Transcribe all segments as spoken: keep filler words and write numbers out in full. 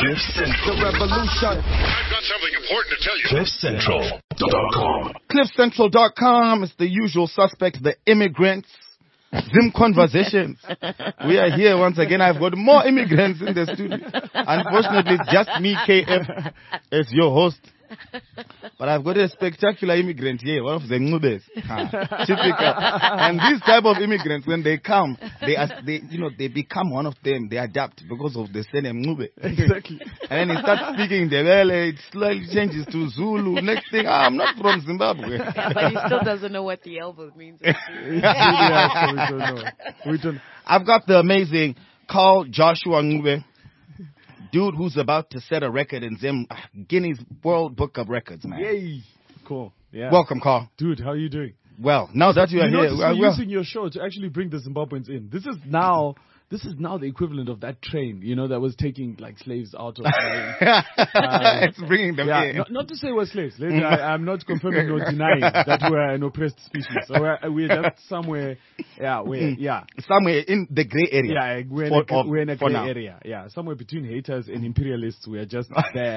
Cliff Central. The revolution. I've got something important to tell you. Cliff Central dot com. Cliff Central dot com is the usual suspect, the immigrants. Zim Conversations. We are here once again. I've got more immigrants in the studio. Unfortunately, it's just me, K F, as your host. But I've got a spectacular immigrant here, one of the Ngubes. Typical. And these type of immigrants, when they come, they, are, they, you know, they become one of them. They adapt because of the surname Ngube. Exactly. And then he starts speaking Ndebele. It slightly changes to Zulu. Next thing, ah, I'm not from Zimbabwe. But he still doesn't know what the elbow means. Yeah, so we don't know. We don't. I've got the amazing Carl Joshua Ngube. Dude who's about to set a record in Zim Guinness World Book of Records, man. Yay. Cool. Yeah. Welcome, Carl. Dude, how are you doing? Well, now that you are you here, notice well, we're well, using your show to actually bring the Zimbabweans in. This is now this is now the equivalent of that train, you know, that was taking like slaves out of. Uh, it's bringing them yeah, in. not, not to say we're slaves. Let's, I, I'm not confirming or denying that we're an oppressed species. So we're, we're just somewhere, yeah, we're, yeah, somewhere in the grey area. Yeah, we're in for, a, we're in a grey now. area. Yeah, somewhere between haters and imperialists. We're just there,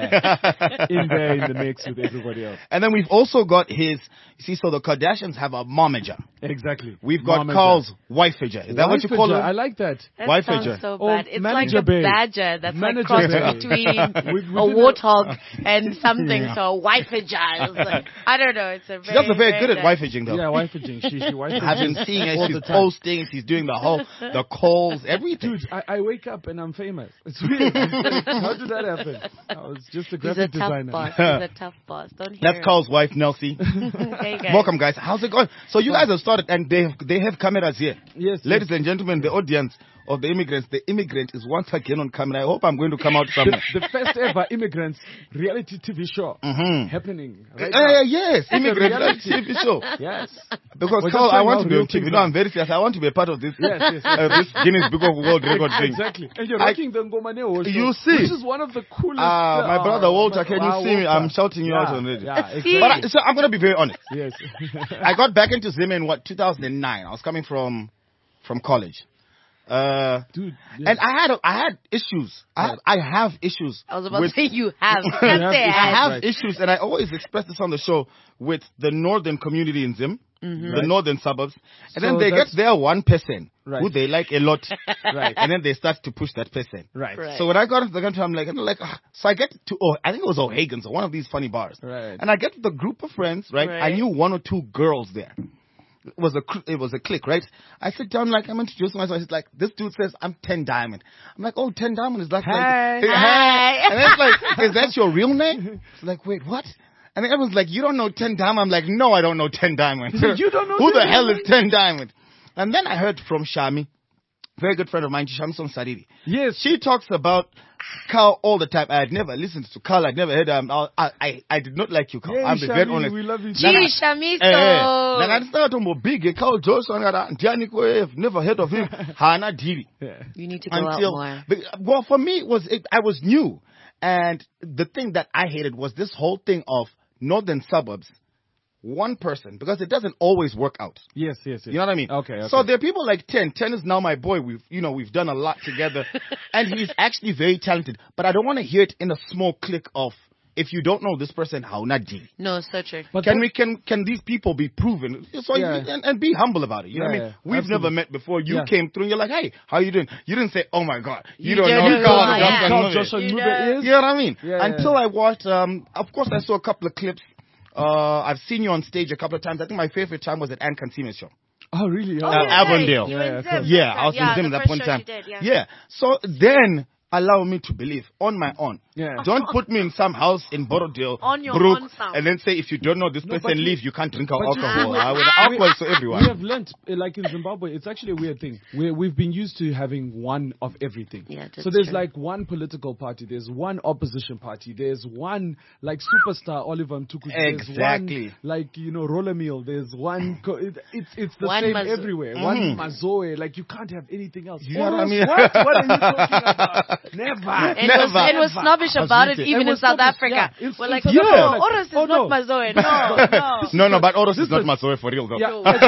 in there in the mix with everybody else. And then we've also got his. You see, so the Kardashians have a momager. Exactly. We've got Momager. Carl's wifeager. Is that what you call it? I like that. That Wifeager. sounds so Or bad. It's manager like a bay. badger that's Manager like bay. crossed between We- we a did warthog and something. So wifeager. It's like, I don't know. It's a She very, does a very good at nice- wifeaging, though. Yeah, wifeaging. She, she wifeaging. I've been seeing her. all She's the time. posting. She's doing the whole, the calls, everything. Dude, I, I wake up and I'm famous. It's weird. How did that happen? I was just a He's a graphic tough designer. boss. He's a tough boss. Don't hear That's him. Carl's wife, Nelsie. Hey, guys. Welcome, guys. How's it going? So you guys have started, and they have, they have cameras here. Yes. Ladies and gentlemen, the audience of the immigrants, the immigrant is once again on camera. I hope I'm going to come out The, somewhere. the first ever immigrants reality T V show Mhm. happening right Uh, now. yes, immigrant reality. T V show. Yes. Because We're Carl, just I showing want how to be real on T V. things No, are. I'm very serious. I want to be a part of this. Yes, yes, yes. Uh, this Guinness Book of World Record thing. Exactly. And you're I- rocking the Ngomaneo show. You see. Which is one of the coolest. Ah, my uh, brother Walter, my- can wow, you see me? Walter. I'm shouting you yeah, out already. Yeah, See? exactly. But I, so I'm going to be very honest. Yes. I got back into Zim in what, two thousand nine. I was coming from from college. Uh, Dude. yes. and I had a, I had issues. I Right. I have issues. I was about with, to say you have. You have can't say issues. I I have Right. issues, and I always express this on the show with the northern community in Zim, Mm-hmm. the Right. northern suburbs, and So then they that's- get their one person Right. who they like a lot, Right. and then they start to push that person. Right. Right. So when I got into the country, I'm like, I'm like, ah. So I get to, oh, I think it was O'Hagan's or one of these funny bars, Right. and I get to the group of friends, right? I Right. knew one or two girls there. It was a cl- it was a clique, right? I sit down like I'm introducing myself. He's like, this dude says I'm ten Diamond. I'm like, oh, ten Diamond is that Hi. like, Hi. and it's like, is that your real name? It's like, wait, what? And then everyone's like, you don't know ten Diamond. I'm like, no, I don't know ten Diamond. He said, "You don't know who the ten hell Diamond?" is ten Diamond? And then I heard from Shami, very good friend of mine, Shami Sariri. Yes. She talks about Carl all the time. I had never listened to Carl. I'd never heard him. I, I, I did not like you, Carl. Yay, I'm being very Shami, honest. we love you. Gee, Shamiso. Then I started talking about big Carl Johnson. I've never heard of him. Hana Diri. Yeah. You need to go out Until, more. but, well, for me, it was it, I was new, and the thing that I hated was this whole thing of northern suburbs, one person, because it doesn't always work out. Yes, yes, yes. You know what I mean? Okay, okay. So there are people like Ten. Ten is now my boy. We've, you know, we've done a lot together, and he's actually very talented. But I don't want to hear it in a small clique of, if you don't know this person, how not deal. No, so true. But Can that- we can can these people be proven? So Yeah. you, and, and be humble about it. You know Yeah, what I mean? yeah, We've absolutely. never met before. You Yeah. came through and you're like, hey, how you doing? You didn't say, oh my God, you, You don't, don't know know Carl who I Johnson am. Carl Mube. Joshua You Mube know. is. You know what I mean? Yeah, Until yeah. I watched, um, of course, I saw a couple of clips. Uh, I've seen you on stage a couple of times. I think my favorite time was at Ann Kansima's show. Oh, really? Oh, Uh, yeah, Avondale. You Yeah, and yeah, Zim, cool. Yeah, that's I was right. in Zim the at that first point in show time. you did, yeah. Yeah. So then allow me to believe on my own. Yeah. Don't put me in some house in Borodale, On your Brook, own sound. and then say if you don't know this No, but person, you- leave. You can't drink our but you- alcohol. Ah. Uh, with alcohol is for We everyone. have learnt, uh, like in Zimbabwe, it's actually a weird thing. Where we've been used to having one of everything. Yeah, that's so there's true. like one political party, there's one opposition party, there's one like superstar Oliver Mtuku, there's Exactly. one like you know roller meal, there's one. Co- it, it's it's the One same Mazo- everywhere. Mhm. One mazoe, like you can't have anything else. You know what I mean? What? What are you talking about? Never. And was, Never. and was snobbish about it Mazwite. even And in was South snobbish, Africa. yeah. In- We're in like, South no, Africa, like, Oros is oh, not no. Mazoe. No, no. No, no, but Oros is not Mazoe for real though. Yeah. But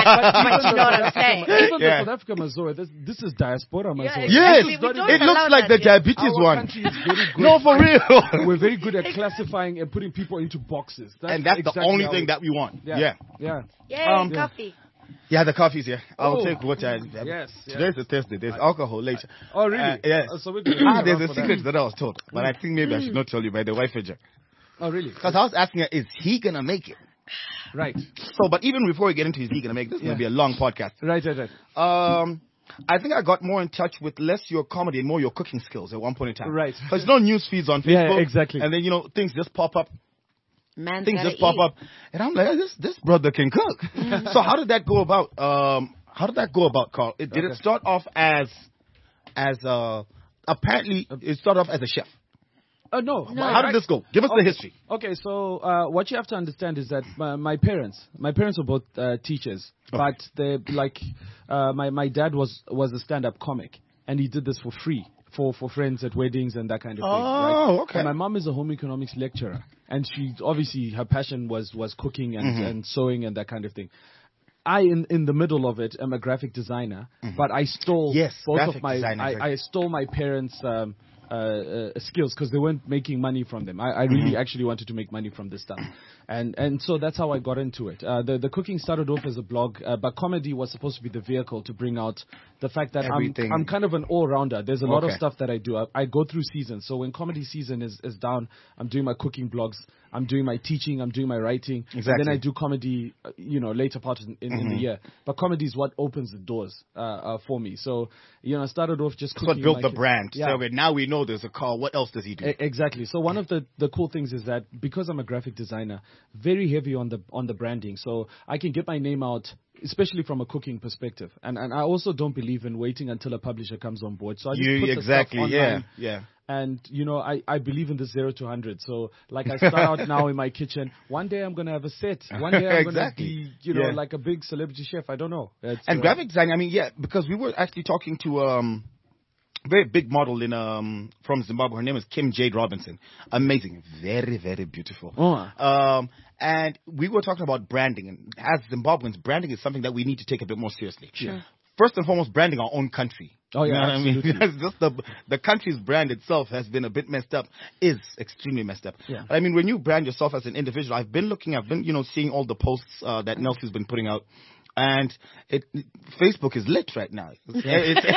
you know what I'm saying. Even Yeah. the South Africa Mazoe, this, this is diaspora Mazoe. Yeah, Yes, exactly. We don't it allow looks like that the here. diabetes Our one. country is very good. No, for real. We're very good at classifying and putting people into boxes. That's And that's exactly the only how thing we- that we want. Yeah. Yeah. Yeah. Yay, Um, coffee. Yeah, the coffee's here. I'll Oh. take what I. Yes, Today's a Thursday. There's alcohol later. Oh, really? Uh, yes. Uh, so we're good. Ah, there's Around a for that. secret that I was told, but I think maybe I should not tell you by the wife agent. Oh, really? Because I was asking her, is he gonna make it? Right. So, but even before we get into is he gonna make it, this is gonna be a long podcast. Right, right, right. Um, I think I got more in touch with less your comedy and more your cooking skills at one point in time. Right. Because no news feeds on Yeah, Facebook. exactly. And then you know things just pop up. Man's Things gotta just pop eat. up, and I'm like, this this brother can cook. So how did that go about? Um, how did that go about, Carl? It, did it Okay. start off as as uh apparently it started off as a chef? Oh, no. My- How did this go? Give us the Okay. history. Okay, so uh, what you have to understand is that my, my parents, my parents were both uh, teachers, but they like uh, my my dad was was a stand-up comic, and he did this for free for for friends at weddings and that kind of thing. Oh, right? okay. And my mom is a home economics lecturer, and she obviously her passion was was cooking and Mm-hmm. and sewing and that kind of thing. I, in, in the middle of it, am a graphic designer, but I stole Mm-hmm. Yes, both graphic of my designer, I, exactly. I stole my parents' um, uh, uh, skills because they weren't making money from them. I, I really Mm-hmm. actually wanted to make money from this stuff, and and so that's how I got into it. Uh, the the cooking started off as a blog, uh, but comedy was supposed to be the vehicle to bring out the fact that I'm Everything. I'm kind of an all rounder. There's a lot of Okay. stuff that I do. I, I go through seasons. So when comedy season is is down, I'm doing my cooking blogs. I'm doing my teaching. I'm doing my writing. And Exactly. then I do comedy, uh, you know, later part in, in, in the year. But comedy is what opens the doors uh, uh, for me. So, you know, I started off just That's what cooking. built my the kids. brand. Yeah. So okay, now we know there's a Carl. What else does he do? E- Exactly. So one of the, the cool things is that because I'm a graphic designer, very heavy on the on the branding. So I can get my name out, especially from a cooking perspective. And and I also don't believe in waiting until a publisher comes on board. So I just You put the exactly, stuff yeah, online. yeah. And, you know, I, I believe in the zero to one hundred. So, like, I start out now in my kitchen. One day I'm going to have a set. One day I'm going to Exactly. be, you know, Yeah. like a big celebrity chef. I don't know. It's, And uh, graphic design, I mean, yeah, because we were actually talking to um, a very big model in um from Zimbabwe. Her name is Kim Jade Robinson. Amazing, very very beautiful. Oh. Um, and we were talking about branding, and as Zimbabweans, branding is something that we need to take a bit more seriously. Sure. First and foremost, branding our own country. Oh, yeah, You know what I mean? absolutely. Because just the the country's brand itself has been a bit messed up, is extremely messed up. Yeah. I mean, when you brand yourself as an individual, I've been looking, I've been, you know, seeing all the posts uh, that Nelson's been putting out. And it, Facebook is lit right now. It's, it's,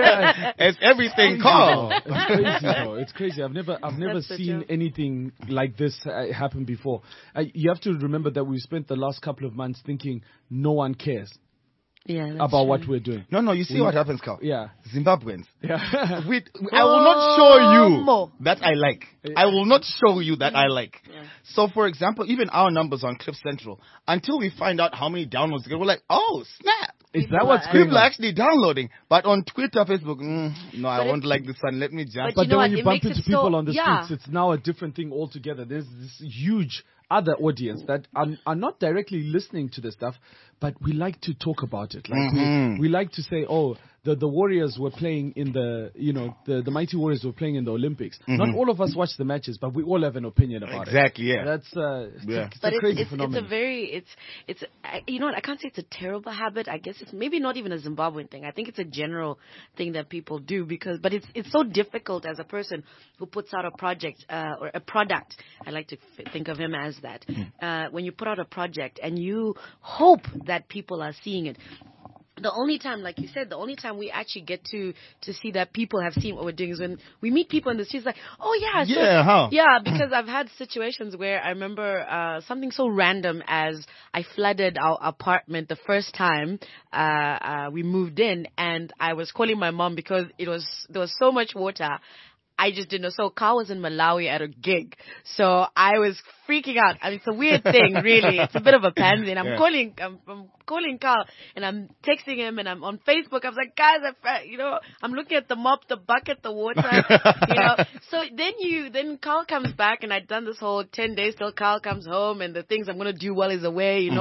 it's everything Oh, Carl. it's crazy, though. It's crazy. I've never, I've never That's the seen joke. anything like this uh, happen before. Uh, you have to remember that we spent the last couple of months thinking no one cares Yeah, that's about true. what we're doing. No, no, you see what happens, Carl? Yeah. Zimbabweans. Yeah. We, I will not show you More. that I like. I will not show you that I like. So, for example, even our numbers on Cliff Central, until we find out how many downloads, we're like, oh, snap. Is that what's going People are on? actually downloading. But on Twitter, Facebook, mm, no, I But won't it- like this one. Let me jump. But But you then know when what? you It bump makes into it so- people on the yeah. streets, it's now a different thing altogether. There's this huge other audience that are, are not directly listening to the stuff, but we like to talk about it. Like Mhm. we, we like to say, oh, the, the Warriors were playing in the, you know, the, the Mighty Warriors were playing in the Olympics. Not all of us watch the matches, but we all have an opinion about Exactly, it. yeah. That's uh, it's, Yeah. a, it's But a it's, crazy it's, it's phenomenon. a very, it's, it's, I- you know what, I can't say it's a terrible habit. I guess it's maybe not even a Zimbabwean thing. I think it's a general thing that people do because, but it's, it's so difficult as a person who puts out a project, uh, or a product. I like to f- think of him as that. Uh, when you put out a project and you hope that people are seeing it. The only time, like you said, the only time we actually get to to see that people have seen what we're doing is when we meet people in the streets. Like, oh yeah, so, Yeah, huh? yeah, because I've had situations where I remember uh, something so random as I flooded our apartment the first time uh, uh, we moved in, and I was calling my mom because it was there was so much water. I just didn't know. So Carl was in Malawi at a gig. So I was freaking out. I mean, it's a weird thing, really. It's a bit of a pansy. And I'm Yeah. calling, I'm, I'm calling Carl and I'm texting him and I'm on Facebook. I was like, guys, I, you know, I'm looking at the mop, the bucket, the water, you know. So then you, then Carl comes back and I'd done this whole ten days till Carl comes home and the things I'm going to do while he's away, you know.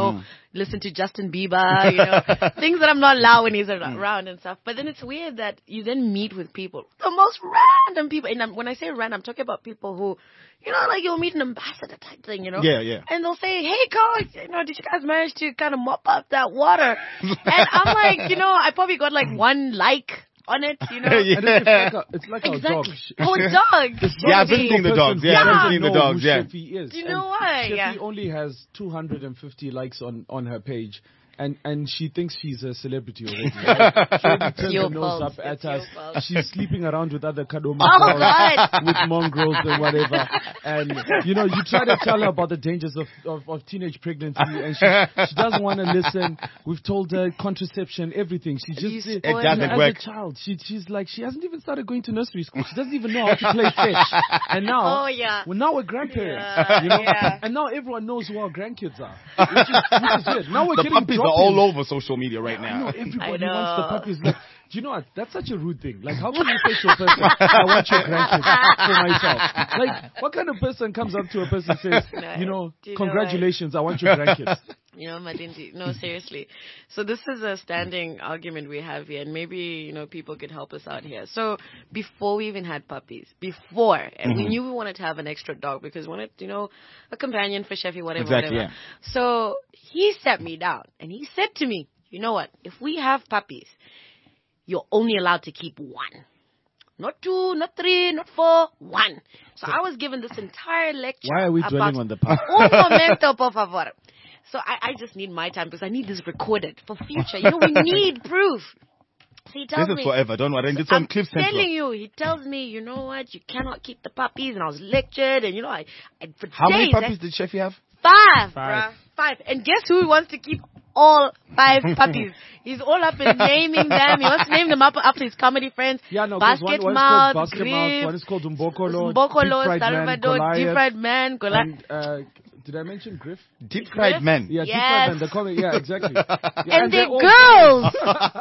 listen to Justin Bieber, you know, things that I'm not allowed when he's around and stuff. But then it's weird that you then meet with people, the most random people. And I'm, when I say random, I'm talking about people who, you know, like you'll meet an ambassador type thing, you know? Yeah, yeah. And they'll say, hey, Carl, you know, did you guys manage to kind of mop up that water? And I'm like, you know, I probably got like one like on it, you know? Yeah. And it's like, a, it's like Exactly. our dog. Oh, a dog. Yeah, I've been seeing the dogs. Yeah, I've been seeing the know dogs. who Yeah. Sheffy is. Do you know And why? Sheffy Yeah. only has two hundred fifty likes on, on her page. And and she thinks she's a celebrity already. Right? She already turns your her nose fault. up at It's your us. fault. She's sleeping around with other Kadoma Oh, girls, God. with mongrels and whatever. And, you know, you try to tell her about the dangers of, of, of teenage pregnancy, and she, she doesn't want to listen. We've told her contraception, everything. She just You did. spoil It doesn't as work. a child, she, she's like, she hasn't even started going to nursery school. She doesn't even know how to play fetch. And now, Oh, yeah. well, now we're grandparents. Yeah, You know? yeah. And now everyone knows who our grandkids are. Which is, which is good. Now we're The getting puppies are drop-ins. all over social media right I now. know everybody I wants the know. puppies. Like, do you know what? That's such a rude thing. Like, how can you say to a person, "I want your grandkids for myself"? Like, what kind of person comes up to a person and says, No, "You know, do you know congratulations, I want your grandkids"? You know, Madinti, no, seriously. So this is a standing argument we have here, and maybe, you know, people could help us out here. So before we even had puppies, before, and we knew we wanted to have an extra dog because we wanted, you know, a companion for Sheffy, whatever, Exactly, whatever. yeah. So he sat me down, and he said to me, you know what, if we have puppies, you're only allowed to keep one. Not two, not three, not four, one. So I was given this entire lecture. Why are we about dwelling on the past? Un momento, por favor. So I, I just need my time because I need this recorded for future. You know, we need proof. So he tells This is me, forever. Don't worry. It's on I'm Cliff Central. telling you, he tells me, you know what, you cannot keep the puppies. And I was lectured, and you know, I, I for How many days, I- puppies did Sheffy have? Five, Five. bruh. Five. And guess who wants to keep all five puppies? He's all up in naming them. He wants to name them up after his comedy friends. Yeah, no, 'cause Basket one, one Mouth, is called Basket Mouth, Griff, one is called Umbokolo, Mbokolo, Deep Fried Man, Salvador, Deep Goliath, Fried Man, Goliath. and, uh, did I mention Griff? Deep fried men. Yeah, Deep Yes. Fried Man, the comic, yeah, exactly. Yeah, And, they're they're all girls.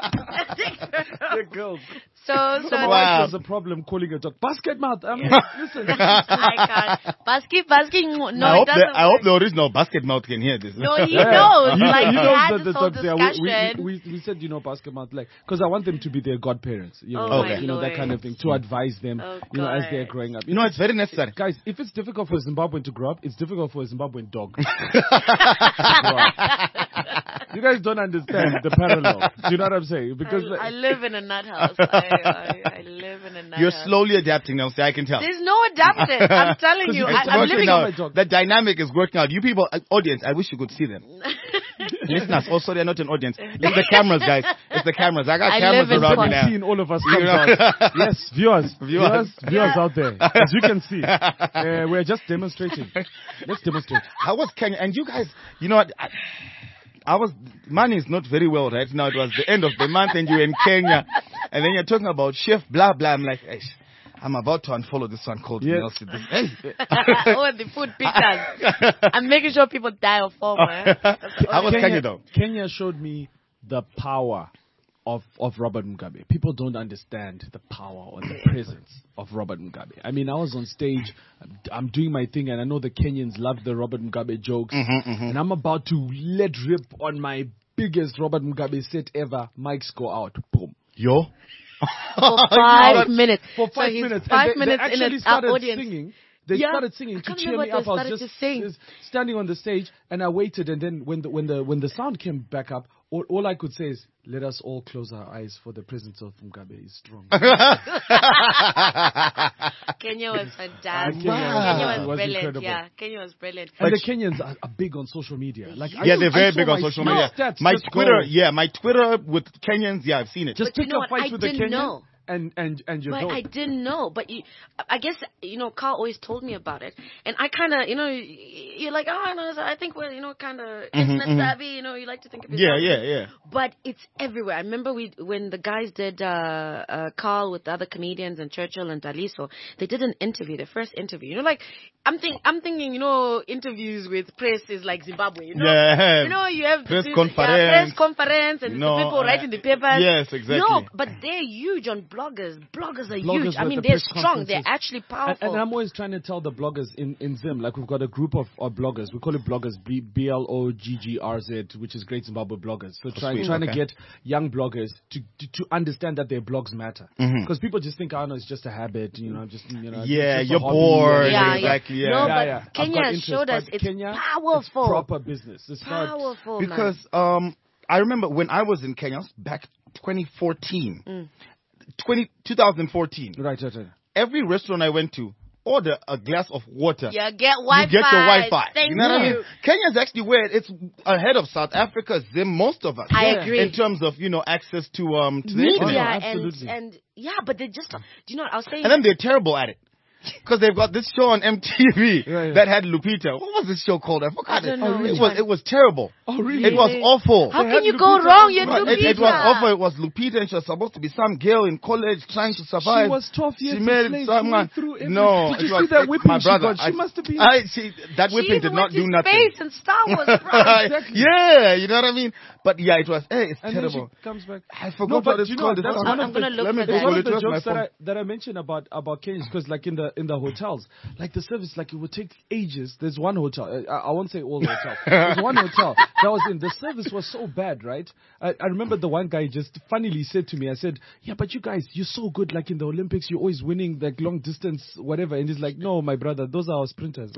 They're girls. So, so My Wow. wife has a problem calling a dog Basket Mouth. I mean, listen. I can't. Basket, basket. No, I it hope, the, doesn't I hope work. the original basket mouth can hear this. No, he Yeah. knows. He, Like, he we knows had that this the whole dogs. Yeah, we, discussion. we, we, we said, you know, Basket Mouth, like, because I want them to be their godparents, you know, Oh, like, my you know, that Lord. kind of thing, to advise them, Oh, you know, as God. they're growing up. You know, it's very necessary. Guys, if it's difficult for a Zimbabwean to grow up, it's difficult for a Zimbabwean dog. You guys don't understand the parallel. Do you know what I'm saying? Because I, like, I live in a nut house. I, I, I live in a nut You're house. slowly adapting now, see, I can tell. There's no adapting. I'm telling you. It's I, I'm working living out. on my dog. The dynamic is working out. You people, uh, audience, I wish you could see them. Listeners, oh sorry, I'm not an audience. It's the cameras, guys. It's the cameras. I got I cameras live in around me Port- now. seeing all of us You comes know? out. Yes, viewers, viewers, Viewers. viewers Yeah. out there. As you can see, uh, we're just demonstrating. Let's demonstrate. How was Kenya? And you guys, you know what? I, I was, money is not very well right now. It was the end of the month and you're in Kenya. And then you're talking about chef, blah, blah. I'm like, "Eish, I'm about to unfollow this one called Yeah. Nelson. This, hey. oh, the food pictures. I'm making sure people die of FOMO. Eh? That's the How was only- Kenya though? Kenya showed me the power of, of Robert Mugabe. People don't understand the power or the presence of Robert Mugabe. I mean, I was on stage, I'm, I'm doing my thing, and I know the Kenyans love the Robert Mugabe jokes, and I'm about to let rip on my biggest Robert Mugabe set ever. Mics go out. Boom. Yo. For five minutes. For five so he's minutes. Five and they, minutes they in actually a started audience. singing. They Yeah, started singing I to can't cheer remember me what up. they I was started just to sing. just standing on the stage, and I waited. And then when the when the when the sound came back up, all, all I could say is, "Let us all close our eyes, for the presence of Mugabe is strong." Kenya was fantastic. Wow. Kenya It was was brilliant. incredible. Yeah, Kenya was brilliant. And But- the Kenyans are, are big on social media. Like I Yeah, saw- they're I very saw big on my- social my media. stats My just Twitter, go. yeah, my Twitter with Kenyans, yeah, I've seen it. Just But you pick know a what? fight I with the didn't Kenyans, know. and and and you're But dope. I didn't know. But you, I guess, you know, Carl always told me about it. And I kind of, you know, you're like, oh, no, I think we're, you know, kind of internet savvy. You know, you like to think of Yeah, yourself. yeah, yeah. But it's everywhere. I remember we when the guys did uh, uh, Carl with the other comedians and Churchill and Daliso, they did an interview, their first interview. You know, like, I'm, think, I'm thinking, you know, interviews with press is like Zimbabwe. You know, Yeah. you know you have Press this- conference. Yeah, press conference and No, the people uh, writing the papers. yes, exactly. No, but they're huge on bloggers. Bloggers are Bloggers huge. I with mean, the they're press strong. They're conferences. actually And, powerful. and I'm always trying to tell the bloggers in, in Zim, like we've got a group of, of are bloggers. We call it bloggers, B B L O G G R Z, which is Great Zimbabwe Bloggers. So try, sweet. trying Okay. to get young bloggers to, to to understand that their blogs matter. Because people just think, oh no, it's just a habit, you know, just you know. Yeah, it's just a you're hobby. bored. Yeah, exactly. yeah. Yeah. No, Yeah, but yeah. I've Kenya got has interest, showed us but it's Kenya, powerful. It's proper business. It's not. Powerful, Because um, I remember when I was in Kenya, I was back twenty fourteen, Mm. twenty, twenty fourteen. Right, right, right. Every restaurant I went to, order a glass of water. Yeah, get Wi-Fi. You get your Wi-Fi. Thank you know what I you. mean? Kenya's actually where it's ahead of South Africa, Zim, most of us. I Yeah. agree. In terms of, you know, access to um to the Media internet. no, and absolutely. and yeah, but they just do you know what I was saying? And then they're terrible at it. Because they've got this show on M T V Yeah, yeah. that had Lupita. What was this show called? I forgot I don't it. know it which was one. it was terrible. Oh, really? It was awful. How They can had you go Lupita wrong? on You're Right, Lupita. it, it was awful. It was Lupita, and she was supposed to be some girl in college trying to survive. She was twelve years She made enslaved. someone. She went through everything. No, Did you it was, see that it- whipping my she brother. got? She I, must have been- I see that She whipping even did went not to do nothing. space and Star Wars. Right? Exactly. Yeah, you know what I mean. But yeah, it was. Hey, it's And then terrible. she comes back. I forgot No, what but it's you know, called. that's It's one on- of I'm gonna the- look Let me for It's that. one Google of it. the It was my jokes that phone. I that I mentioned about about Kenyans, because like in the in the hotels, like the service, like it would take ages. There's one hotel. I, I won't say all the hotels. There's one hotel that was in. The service was so bad, right? I, I remember the one guy just funnily said to me, I said, "Yeah, but you guys, you're so good. Like in the Olympics, you're always winning like long distance, whatever." And he's like, "No, my brother, those are our sprinters."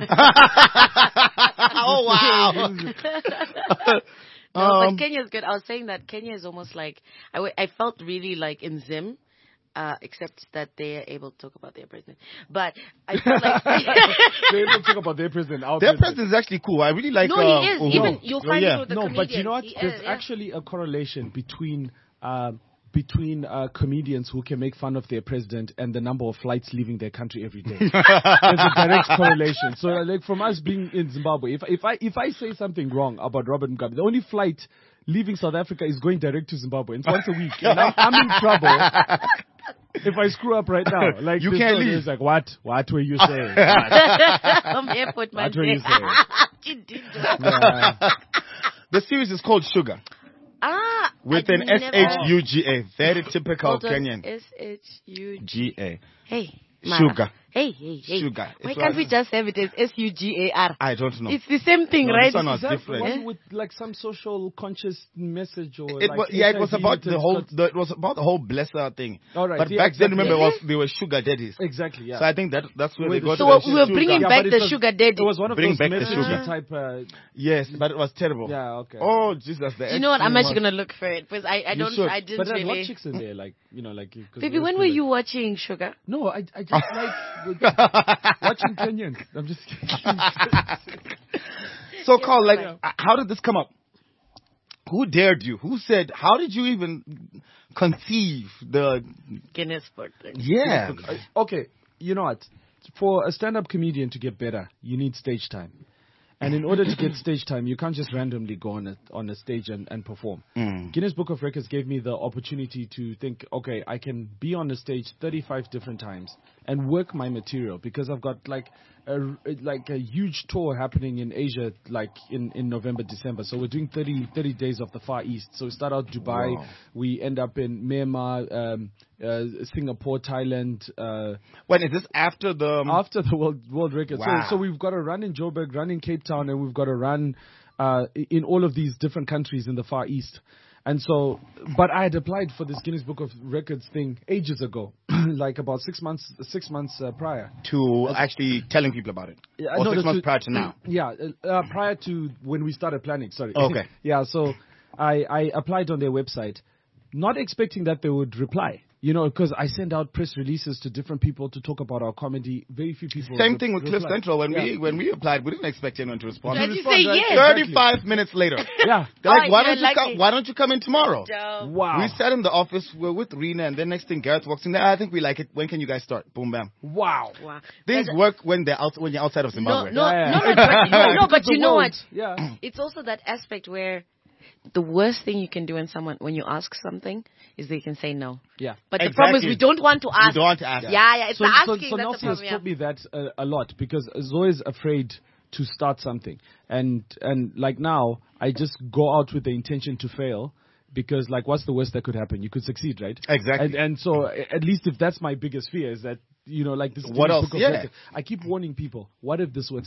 Oh wow. No, Um, but Kenya's good. I was saying that Kenya is almost like I, w- I felt really like in Zim, uh, except that they are able to talk about their president. But I felt like They don't talk about their president. Our Their president. president is actually cool. I really like. no, uh, he is. Uhuru. Even you'll Oh, find yeah. it with the No, comedians. but you know what? He There's is, yeah. actually a correlation between uh, between uh, comedians who can make fun of their president and the number of flights leaving their country every day. There's a direct correlation. So, uh, like from us being in Zimbabwe, if if I if I say something wrong about Robert Mugabe, the only flight leaving South Africa is going direct to Zimbabwe. It's once a week, and I'm, I'm in trouble. If I screw up right now, like You this can't one leave. is like, what? What were you saying? What? From airport, my What were you dear. saying? You did that. Yeah. The series is called Sugar Ah, with I an S never- H U G A. Very typical Hold on. Kenyan. S H U G. G A. Hey, Mara. Sugar. Hey, hey, hey. Sugar. Why It can't was- we just have it as S U G A R? I don't know. It's the same thing, No, right? this one was Is that different. one with like some social conscious message or It like was, yeah, it was H I V about the test whole. cuts? The, it was about the whole blesser thing. All right, But yeah, back then, exactly. remember, was Is it? they were sugar daddies. Exactly, yeah. So I think that that's where Where they the got. So the we were sugar. bringing Yeah, back but it the was- sugar daddy. It was one of Bring those back the message sugar. type. Uh, Yes, but it was terrible. yeah, okay. Oh Jesus! The You know what? I'm extreme actually was- gonna look for it because I, I You don't should. I didn't but there's really. what chicks in there, like you know, like. 'cause Baby, those when two, were like- you watching Sugar? No, I I just like watching Kenyans. I'm just kidding. So, Carl, like, Yeah. uh, how did this come up? Who dared you? Who said? How did you even conceive the? Guinness Book. thing. Yeah. Okay, you know what? For a stand-up comedian to get better, you need stage time. And in order to get stage time, you can't just randomly go on a, on a stage and, and perform. Mm. Guinness Book of Records gave me the opportunity to think, okay, I can be on the stage thirty-five different times and work my material because I've got like a, like a huge tour happening in Asia, like in, in November, December. So we're doing thirty, thirty days of the Far East. So we start out Dubai, Wow. we end up in Myanmar, um, uh, Singapore, Thailand, uh, When is this after the? um, after the world world record. Wow. So, so we've got to run in Joburg, run in Cape Town, and we've got to run uh, i- in all of these different countries in the Far East. And so, but I had applied for this Guinness Book of Records thing ages ago, like about six months, six months uh, prior. to actually telling people about it. Yeah, or no, six the- months to- prior to now. Yeah, uh, uh, prior to when we started planning. Sorry. Okay. yeah. So I I applied on their website, not expecting that they would reply. You know, because I send out press releases to different people to talk about our comedy. Very few people. Same re- thing with Cliff reply. Central. When Yeah. we when we applied, we didn't expect anyone to respond. Did you respond, say right? yes? Exactly. Thirty-five minutes later, Yeah. they're like, Oh, "Why you're don't you lucky. come? Why don't you come in tomorrow?" Dope. Wow. We sat in the office we're with Rena, and then next thing Gareth walks in. "Ah, I think we like it. When can you guys start? Boom, bam. Wow. Wow. Things But- work when they're out when you're outside of No, Zimbabwe. no, Yeah, yeah. no, no, but, no, no, but The you know world, what? Yeah. It's also that aspect where the worst thing you can do when someone when you ask something is they can say no. Yeah. But the problem is Exactly. we don't want to ask. don't want to ask. Yeah, yeah. It's So, the so, asking so that's the Nelson has problem. taught Yeah. me that uh, a lot because Zoe's afraid to start something, and and like now I just go out with the intention to fail. Because like, what's the worst that could happen? You could succeed, right? Exactly. And, and so, a- at least if that's my biggest fear, is that you know, like this. What Guinness else? Book of Yeah. Records, I keep warning people. What if this works out?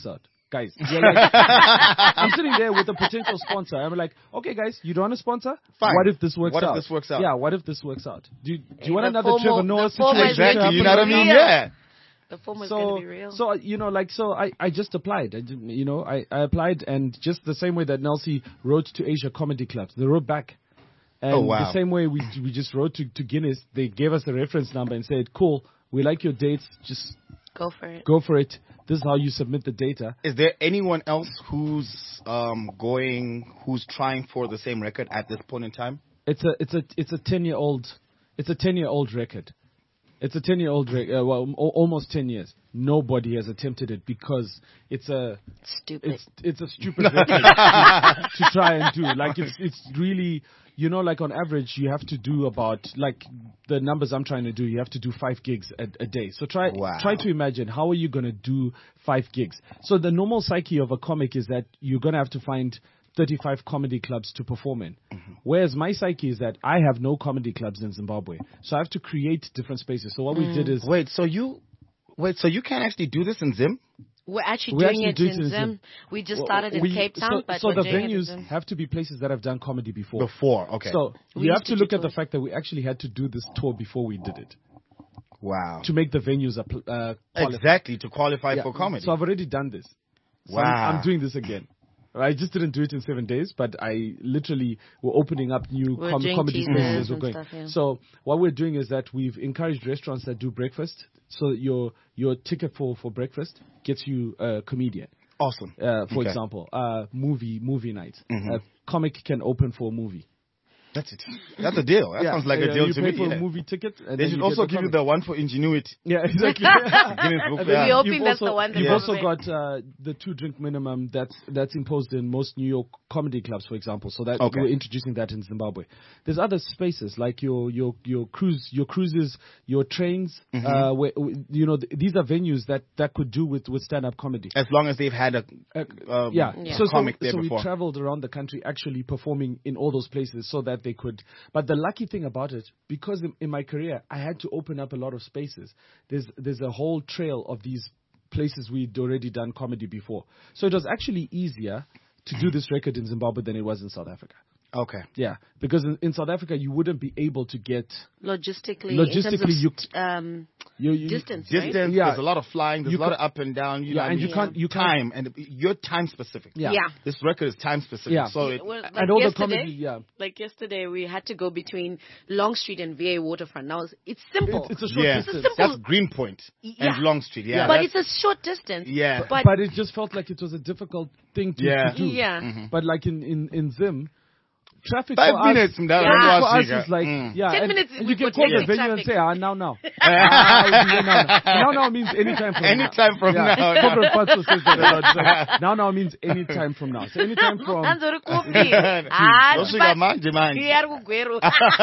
guys. You're like, I'm sitting there with a potential sponsor. I'm like, okay, guys, you don't want a sponsor? Fine. What if this works What if out? this works out? Yeah, what if this works out? Do you, do you Hey, want the another FOMO Trevor Noah the FOMO is situation? going Exactly. to You be know what I mean? real. Yeah. The form is So, going to be real. so you know, like, so I, I just applied. I didn't, you know, I, I applied, and just the same way that Nelsie wrote to Asia comedy clubs, they wrote back. And Oh, wow. the same way we we just wrote to, to Guinness, they gave us a reference number and said, "Cool, we like your dates. Just Go for it. go for it. This is how you submit the data." Is there anyone else who's um, going, who's trying for the same record at this point in time? It's a it's a it's a ten year old it's a ten year old record. It's a ten year old rec- uh, well, al- almost ten years. Nobody has attempted it because it's a Stupid. it's it's a stupid record to, to try and do. Like it's it's really, you know, like on average you have to do about, like the numbers I'm trying to do, you have to do five gigs a, a day. So try Wow. try to imagine, how are you going to do five gigs? So the normal psyche of a comic is that you're going to have to find thirty-five comedy clubs to perform in. Mm-hmm. Whereas my psyche is that I have no comedy clubs in Zimbabwe. So I have to create different spaces. So what we did is Wait, so you, wait, so you can't actually do this in Zim? We're actually We doing actually it do it in in Zim. Zim. We just Well, started in we- Cape Town, so, but so we're the doing it in venues Zim. have to be places that have done comedy before. Before, okay. So We you have used to to look do at the tours. fact that we actually had to do this tour before we did it wow. to make the venues appl- uh, qualify. Exactly, to qualify Yeah. for comedy. So I've already done this. So Wow. I'm, I'm doing this again. I just didn't do it in seven days, but I literally were opening up new We're com- doing comedy teasers spaces as we're and going. stuff, yeah. So what we're doing is that we've encouraged restaurants that do breakfast, so that your your ticket for, for breakfast gets you a comedian. Awesome. Uh, for Okay. example, uh, movie movie night. Mhm. A comic can open for a movie. That's it. That's a deal. That sounds like Yeah, a deal you to pay me. for yeah. a movie ticket. And They then should you also get give you comic. the one for ingenuity. Yeah, exactly. Guinness Book, And yeah. then We're hoping you've that's also, the one that You've goes also away. got uh, the two drink minimum that's that's imposed in most New York comedy clubs, for example. So that Okay. we're introducing that in Zimbabwe. There's other spaces like your your your cruise, your cruises, your trains. Mm-hmm. Uh, where, you know, th- these are venues that, that could do with, with stand up comedy. As long as they've had a Uh, um, yeah. Yeah. So, so, comic there so we before. traveled around the country actually performing in all those places so that they could. But the lucky thing about it, because in, in my career I had to open up a lot of spaces. There's there's a whole trail of these places we'd already done comedy before. So it was actually easier to do this record in Zimbabwe than it was in South Africa. Okay. Yeah, because in, in South Africa you wouldn't be able to get Logistically, Logistically, in terms of, um, you, you, distance, right? Distance, Yeah. there's a lot of flying, there's You a lot ca- of up and down. You Yeah, know, and you you can't- you can't- time, and you're time specific. Yeah. Yeah. This record is time specific. Yeah. So it, Well, like and all the yesterday, comedy. Yeah, like yesterday, we had to go between Long Street and V A Waterfront. Now it's, it's simple, it's, it's a short yeah, distance. simple- that's Greenpoint Yeah. and Long Street. Yeah, but that's- it's a short distance. Yeah. but, but it just felt like it was a difficult thing to, Yeah. to do. yeah. But like in, in, in Zim, traffic Five for minutes us, from down Yeah. Wall for us Street, is like, mm. yeah, Ten and, minutes and we you can could call the take venue traffic. and say, ah, now, now. Ah, I'll be here now, now. Now, now means anytime from Anytime now. from yeah. now, yeah. Corporate Pastor says that a lot. So now, now means anytime from now. So anytime from, Anzori kupi. Ah, Ndosvika but- manje manje. Here we go.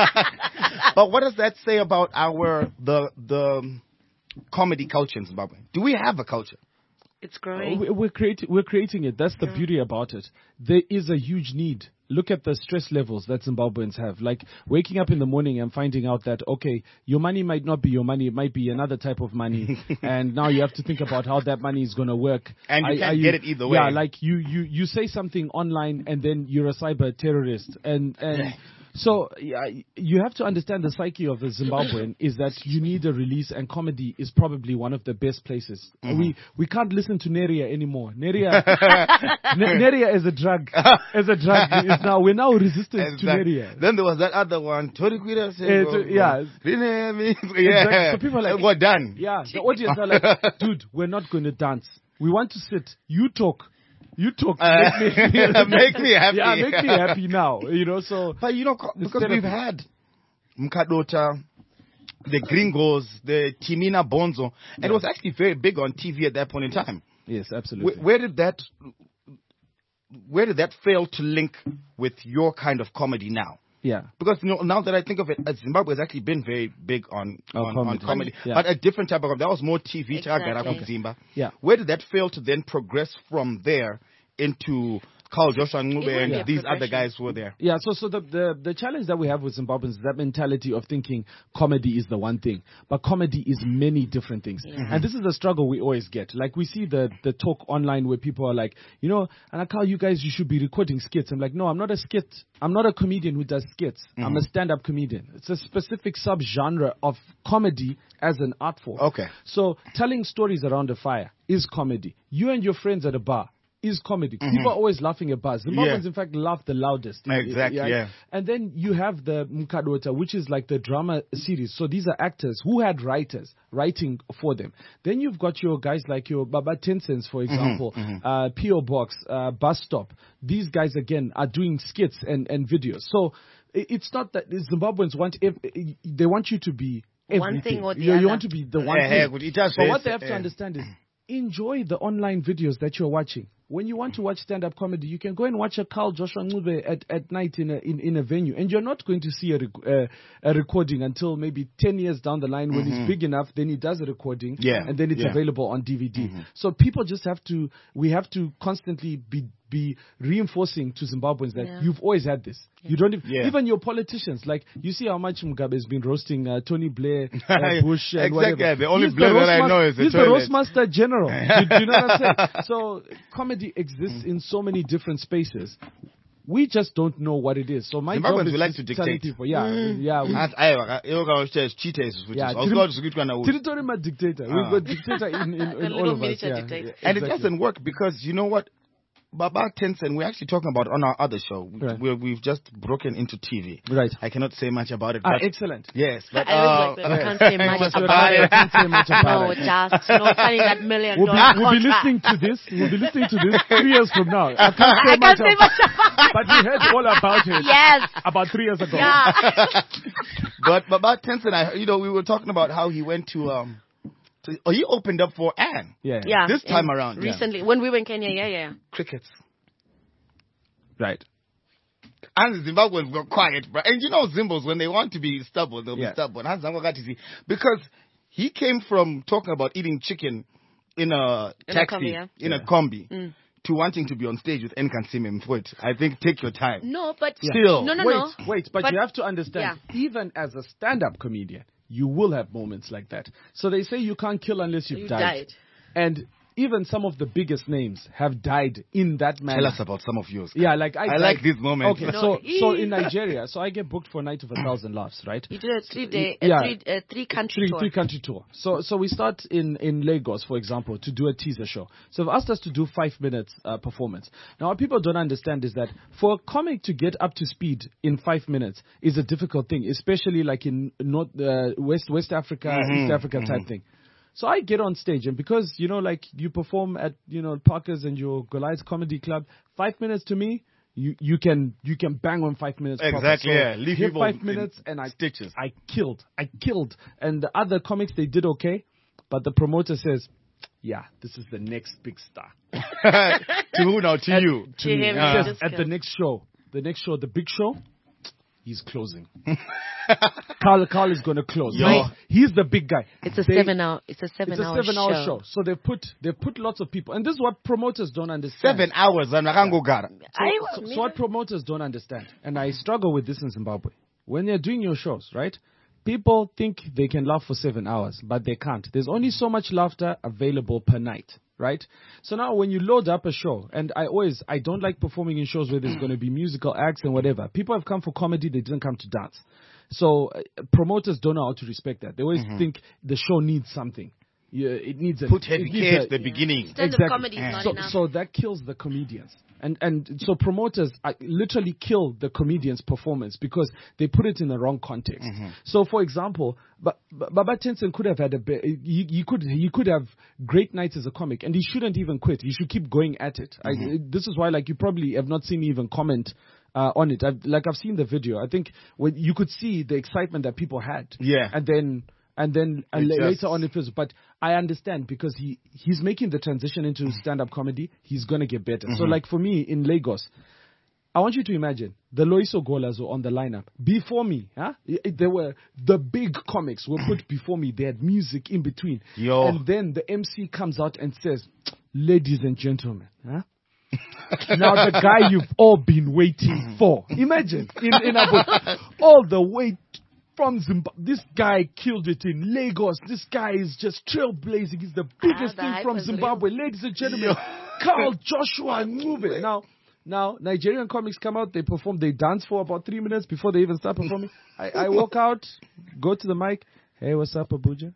But what does that say about our the the comedy culture in Zimbabwe? Do we have a culture? It's growing. we- we're creating, we're creating it. That's the beauty about it. There is a huge need. Look at the stress levels that Zimbabweans have. Like waking up in the morning and finding out that, okay, your money might not be your money. It might be another type of money. And now you have to think about how that money is going to work. And you Are- can't are get it either way. Yeah, like you, you, you say something online and then you're a cyber terrorist. And, and so yeah, you have to understand the psyche of the Zimbabwean is that you need a release, and comedy is probably one of the best places. Mm-hmm. We we can't listen to Neria anymore. Neria, N- Neria is a drug. As a drug, is now we're now resistant to Exactly. Neria. Then there was that other one, Toriquita. Eh, to- yeah. yeah. Exactly. So people are like, we're done. Yeah, the audience are like, dude, we're not going to dance. We want to sit. You talk. You talk. Uh, make, me, make me happy. Yeah, make me happy now. You know, so But you know, co- because Instead we've of- had Mkadota, the Gringos, the Timina Bonzo, and it was actually very big on T V at that point in time. yes, absolutely. Where, where did that, where did that fail to link with your kind of comedy now? yeah. Because you know, now that I think of it, uh, Zimbabwe has actually been very big on Oh, on, on comedy. comedy, Yeah. but a different type of comedy. That was more T V. Exactly. Zimba. Yeah. Where did that fail to then progress from there into Carl Joshua Ngube It would and be a these other progression. guys who were there. Yeah, so so the, the the challenge that we have with Zimbabweans is that mentality of thinking comedy is the one thing, but comedy is many different things. Yeah. And this is the struggle we always get. Like we see the the talk online where people are like, you know, and I call you guys, you should be recording skits. I'm like, no, I'm not a skit. I'm not a comedian who does skits. I'm a stand-up comedian. It's a specific subgenre of comedy as an art form. Okay. So telling stories around a fire is comedy. You and your friends at a bar is comedy. People are always laughing at bars. Zimbabweans, Yeah. in fact, laugh the loudest. Exactly, yeah. And then you have the Mukadota, which is like the drama series. So these are actors who had writers writing for them. Then you've got your guys like your Baba Tencents, for example, uh, P O Box, uh, Bus Stop. These guys, again, are doing skits and, and videos. So i- it's not that Zimbabweans want, ev- they want you to be One everything. thing or the you, you other. want to be the one Eh, eh, thing. good. It just But is, what they have to eh. understand is enjoy the online videos that you're watching. When you want to watch stand-up comedy, you can go and watch a Carl Joshua Ngube at, at night in a, in, in a venue, and you're not going to see a, rec- uh, a recording until maybe ten years down the line when he's big enough, then he does a recording, Yeah, and then it's yeah. available on D V D. So people just have to, we have to constantly be be reinforcing to Zimbabweans that Yeah. you've always had this. You don't even, Yeah. even your politicians, like you see how much Mugabe has been roasting uh, Tony Blair, uh, Bush, and Exactly. whatever. The only He's Blair that I roast know mas- is the he's the toilet. roastmaster general. do, do you know what I'm saying? So comedy exists in so many different spaces. We just don't know what it is. So my job Zimbabweans is we like just to telling dictate. people, yeah, yeah. We, Athi, aiwa, iyoka uchitha cheaters futhi. Yeah, Awusikwazi ukuthi kana uthi. territory ma dictator. We've got dictator in, in, in A all little of us. miniature Yeah. dictator. Yeah, And it exactly. doesn't work because you know what? Baba Tencent, we're actually talking about on our other show. We- Right. We're, we've just broken into T V. Right. I cannot say much about it. Ah, but excellent. yes, but I always like uh, that. I can't say much Yes, you're about right. I it. can't say much about No, it. just, you know, signing that million We'll be, dollar we'll be contract. listening to this. We'll be listening to this three years from now. I can't say I much, can't say ab- much about it. but we heard all about it. Yes. About three years ago. Yeah. but Baba Tencent, I, you know, we were talking about how he went to um, to, oh, he opened up for Anne. Yeah. Yeah. This time and around, yeah. Recently, when we were in Kenya, yeah, yeah. Crickets. Right. And Zimbabweans got quiet, bro. And you know Zimbos, when they want to be stubborn, they'll Yeah. be stubborn. Hans Zangwakati, because he came from talking about eating chicken in a In a taxi, combi, yeah. in a combi, to wanting to be on stage with Nkansime Mfwet. I think take your time. No, but Still. no, no, wait, no. wait, but, But- you have to understand, even as a stand-up comedian, you will have moments like that. So they say you can't kill unless you've You died. died. And even some of the biggest names have died in that manner. Tell us about some of yours. Yeah, like I, I died- like this moment. Okay, No, so he- so in Nigeria, so I get booked for a night of a thousand laughs, right? You did a three day, a Yeah. three, a three country Three, tour. three country tour. So so we start in, in Lagos, for example, to do a teaser show. So they've asked us to do five minutes uh, performance. Now what people don't understand is that for a comic to get up to speed in five minutes is a difficult thing, especially like in North uh, West West Africa, East Africa type thing. So I get on stage, and because, you know, like you perform at, you know, Parker's and your Goliath Comedy Club, five minutes to me, you, you can you can bang on five minutes. proper. Exactly, So yeah. Leave hit people five in minutes, and I stitches. I killed, I killed, and the other comics they did okay, but the promoter says, yeah, this is the next big star. To who now? To you. To him, me. you Uh, just At the killed. next show, the next show, the big show, he's closing. Carl, Carl is going to close. Yo. Right? He's the big guy. It's a They- seven hour. It's a seven It's a hour seven-hour show. show. So they put they put lots of people, and this is what promoters don't understand. Seven hours and Rakangogara. I So, was so what promoters don't understand, and I struggle with this in Zimbabwe. When you're doing your shows, right? People think they can laugh for seven hours, but they can't. There's only so much laughter available per night, right? So now when you load up a show, and I always, I don't like performing in shows where there's going to be musical acts and whatever. People have come for comedy, they didn't come to dance. So uh, promoters don't know how to respect that. They always think the show needs something. Yeah, it needs a Put it heavy needs K a- at the beginning. Stand-up comedy is not so, enough. so that kills the comedians. And and so promoters uh, literally kill the comedian's performance because they put it in the wrong context. So, for example, ba- ba- Baba Tencent could have had a be- he, he could he could have great nights as a comic, and he shouldn't even quit. He should keep going at it. I, this is why, like, you probably have not seen me even comment uh, on it. I've, like I've seen the video. I think when you could see the excitement that people had. Yeah. And then. And then uh, It la- just- later on it was, but I understand because he, he's making the transition into stand-up comedy. He's going to get better. So like for me in Lagos, I want you to imagine the Loiso Golas were on the lineup before me. Huh? I- I- They were, the big comics were put before me. They had music in between. Yo. And then the M C comes out and says, ladies and gentlemen, huh? Now the guy you've all been waiting for. Imagine in in Abu all the way from Zimbabwe. This guy killed it in Lagos. This guy is just trailblazing. He's the biggest the thing hype from was Zimbabwe, ladies and gentlemen. Carl Joshua Ncube. Now. Now, Nigerian comics come out, they perform, they dance for about three minutes before they even start performing. I, I walk out, go to the mic. Hey, what's up, Abuja?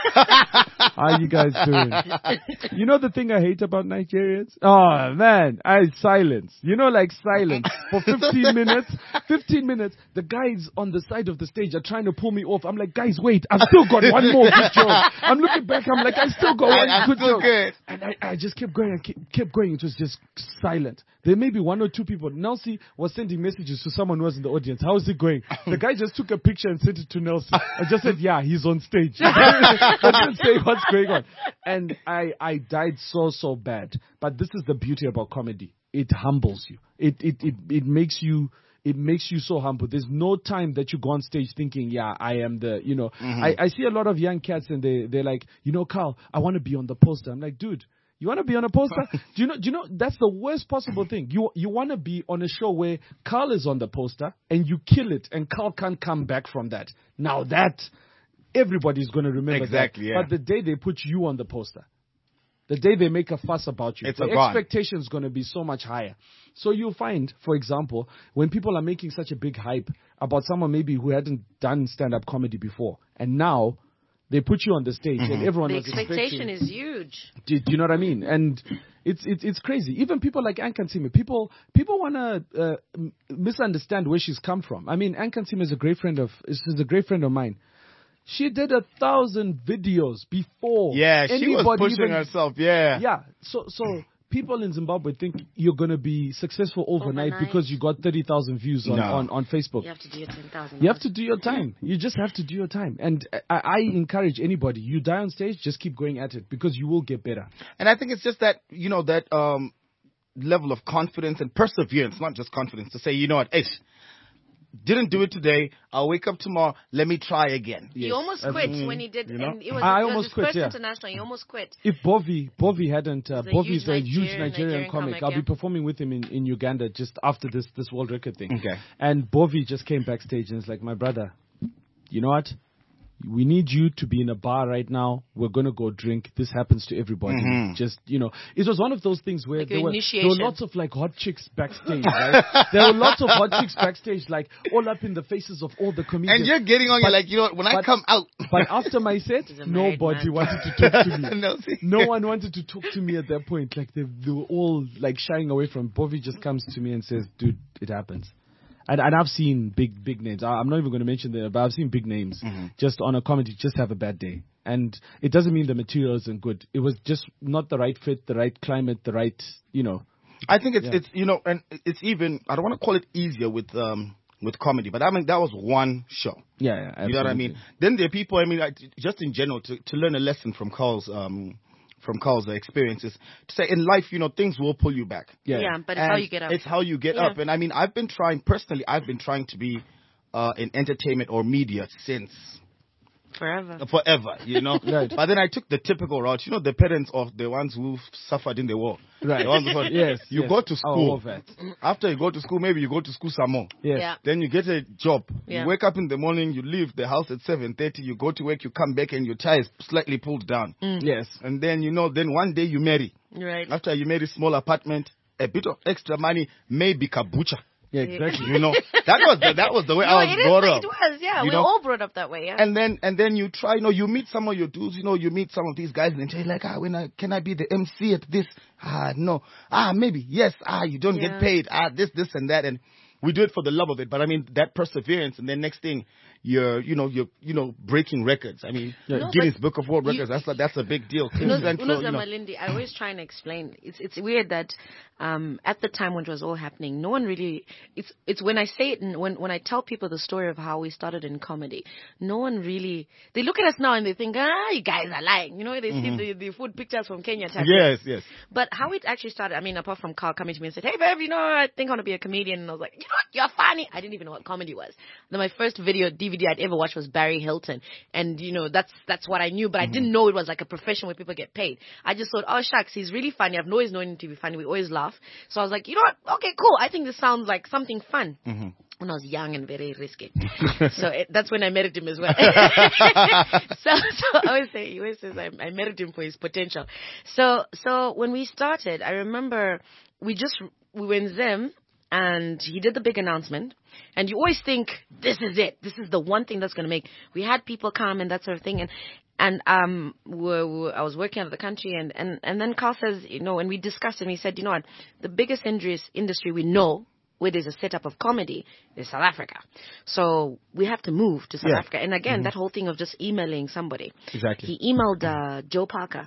How you guys doing? You know the thing I hate about Nigerians? Oh, man, I silence. You know, like silence. For fifteen minutes, fifteen minutes, the guys on the side of the stage are trying to pull me off. I'm like, guys, wait, I've still got one more good joke. I'm looking back, I'm like, I still got one I'm good still joke. good. And I, I just kept going and kept, kept going. It was just silent. There may be one or two people. Nelsie was sending messages to someone who was in the audience. How is it going? The guy just took a picture and sent it to Nelsie. I just said, yeah, he's on stage. I didn't say what's going on. And I, I died so, so bad. But this is the beauty about comedy. It humbles you. It, it, it, it makes you... It makes you so humble. There's no time that you go on stage thinking, yeah, I am the, you know. Mm-hmm. I, I see a lot of young cats and they, they're like, you know, Carl, I want to be on the poster. I'm like, dude, you want to be on a poster? do you know, do you know, that's the worst possible thing. You, you want to be on a show where Carl is on the poster and you kill it and Carl can't come back from that. Now that, everybody's going to remember Exactly, that. yeah. But the day they put you on the poster, the day they make a fuss about you, It's the a gone. expectation is going to be so much higher. So you'll find, for example, when people are making such a big hype about someone maybe who hadn't done stand-up comedy before, and now they put you on the stage Mm-hmm. and everyone The was expectation expecting. is huge. Do, do you know what I mean? And it's it's it's crazy. Even people like Ankansime, people people want to uh, m- misunderstand where she's come from. I mean, Ankansime is a great friend of is is a great friend of mine. She did a thousand videos before. Yeah, she was anybody pushing even- herself. Yeah. Yeah. So so people in Zimbabwe think you're going to be successful overnight, Overnight. because you got thirty thousand views on, No. on, on Facebook. You have to do your ten thousand. You have to do your time. You just have to do your time. And I, I encourage anybody, you die on stage, just keep going at it, because you will get better. And I think it's just that, you know, that um, level of confidence and perseverance, not just confidence, to say, you know what, hey, didn't do it today. I'll wake up tomorrow. Let me try again. He Yes. almost That's- quit when he did. You know? And it was, I it was almost his quit, first yeah. international. He almost quit. If Bovi Bovi hadn't, uh, He's a Bovi's huge a huge Nigerian- Nigerian, Nigerian comic. comic, I'll yeah. be performing with him in, in Uganda just after this this world record thing. Okay. And Bovi just came backstage and it's like, my brother, you know what? We need you to be in a bar right now. We're gonna go drink. This happens to everybody. Mm-hmm. Just, you know, it was one of those things where Like there your were, there initiation. were lots of like hot chicks backstage, right? There were lots of hot chicks backstage, like all up in the faces of all the comedians. And you're getting on, you're like, you know what, when I but- come out. But after my set, He's a married nobody man. wanted to talk to me. No, see? No one wanted to talk to me at that point. Like they, they were all like shying away from. Bovi just comes to me and says, "Dude, it happens." And, and I've seen big, big names. I, I'm not even going to mention them, but I've seen big names just on a comedy just have a bad day. And it doesn't mean the material isn't good. It was just not the right fit, the right climate, the right, you know. I think it's Yeah. it's you know, and it's even, I don't want to call it easier with um with comedy, but I mean that was one show. Yeah, yeah, absolutely. You know what I mean? Then there are people, I mean, like, just in general, to, to learn a lesson from Carl's um from Carl's experiences, to say in life, you know, things will pull you back. Yeah. Yeah, but it's how And you get up. It's how you get Yeah. up. And I mean, I've been trying, personally, I've been trying to be uh, in entertainment or media since Forever. forever, you know. Right. But then I took the typical route. You know, the parents of the ones who suffered in the war. Right. The ones who fought. Yes, You yes. go to Our school. war vet. After you go to school, maybe you go to school some more. Yes. Yeah. Then you get a job. Yeah. You wake up in the morning, you leave the house at seven thirty, you go to work, you come back and your tie is slightly pulled down. Yes. And then, you know, then one day you marry. Right. After you marry, small apartment, a bit of extra money, maybe kabucha. Yeah, exactly. You know, that was the, that was the way No, I it was is. brought It up. was. Yeah, You we know? were all brought up that way. Yeah. And then and then you try, you know, you meet some of your dudes, you know, you meet some of these guys and they're like, ah, when I, can I be the M C at this? Ah, no. Ah, maybe. Yes. Ah, you don't Yeah. get paid. Ah, this, this and that. And we do it for the love of it. But I mean, that perseverance, and then next thing, you're, you know, you're, you know, breaking records. I mean, No, Guinness but Book of World you- Records, that's a, that's a big deal. You know, Cliff Central, Unoza you know. Malindi, I always try and explain. It's it's weird that um, at the time when it was all happening, no one really. It's it's when I say it and when when I tell people the story of how we started in comedy, no one really. They look at us now and they think, ah, you guys are lying. You know, they see the, the food pictures from Kenya. Type Yes, yes. But how it actually started, I mean, apart from Carl coming to me and said, hey, babe, you know, I think I want to be a comedian. And I was like, what, you're funny. I didn't even know what comedy was. Then my first video D V D I'd ever watched was Barry Hilton, and you know that's that's what I knew, but I didn't know it was like a profession where people get paid. I just thought, oh shucks, he's really funny. I've always known him to be funny. We always laugh. So I was like, you know what? Okay, cool. I think this sounds like something fun. Mm-hmm. When I was young and very risky. So it, that's when I married him as well. so, so I always say, he always says I, I married him for his potential. So, so when we started, I remember we just, we were in Zim and he did the big announcement. And you always think, this is it. This is the one thing that's going to make, we had people come and that sort of thing. And, and, um, we, we, I was working out of the country and, and, and then Carl says, you know, when we discussed it, and he said, you know what, the biggest injuries industry we know where there's a setup of comedy is South Africa. So we have to move to South Yeah. Africa. And again, Mm-hmm. that whole thing of just emailing somebody. Exactly. He emailed uh, Joe Parker.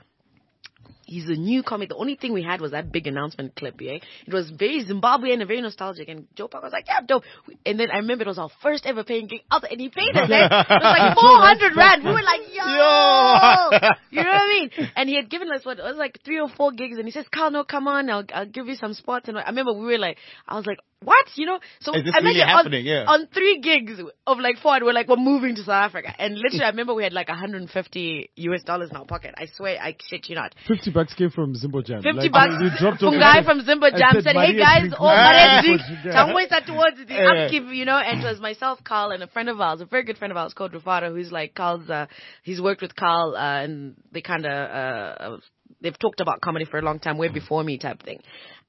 He's a new comic. The only thing we had was that big announcement clip, yeah? It was very Zimbabwean and very nostalgic. And Joe Parker was like, yeah, dope. And then I remember it was our first ever paying gig out there. And he paid us, eh? It was like four hundred rand. We were like, yo! Yo! You know what I mean? And he had given us, what, it was like three or four gigs. And he says, Carl, no, come on. I'll, I'll give you some spots. And I remember we were like, I was like, what? You know? So Is this I really mentioned happening? on, Yeah. on three gigs of like four, we're like, we're moving to South Africa. And literally, I remember we had like one hundred fifty U S dollars in our pocket. I swear, I shit you not. Fifty bucks came from Zimbo Jam. fifty Like, bucks we dropped from off guy and from Zimba I Jam said, said, hey "Maria guys, drink oh, Maria Maria drink." drink. Tangwesa towards the Yeah. upkeep, you know, and it was myself, Carl, and a friend of ours, a very good friend of ours called Rufaro, who's like Carl's, uh, he's worked with Carl, uh, and they kind of, uh, they've talked about comedy for a long time, way before me type thing.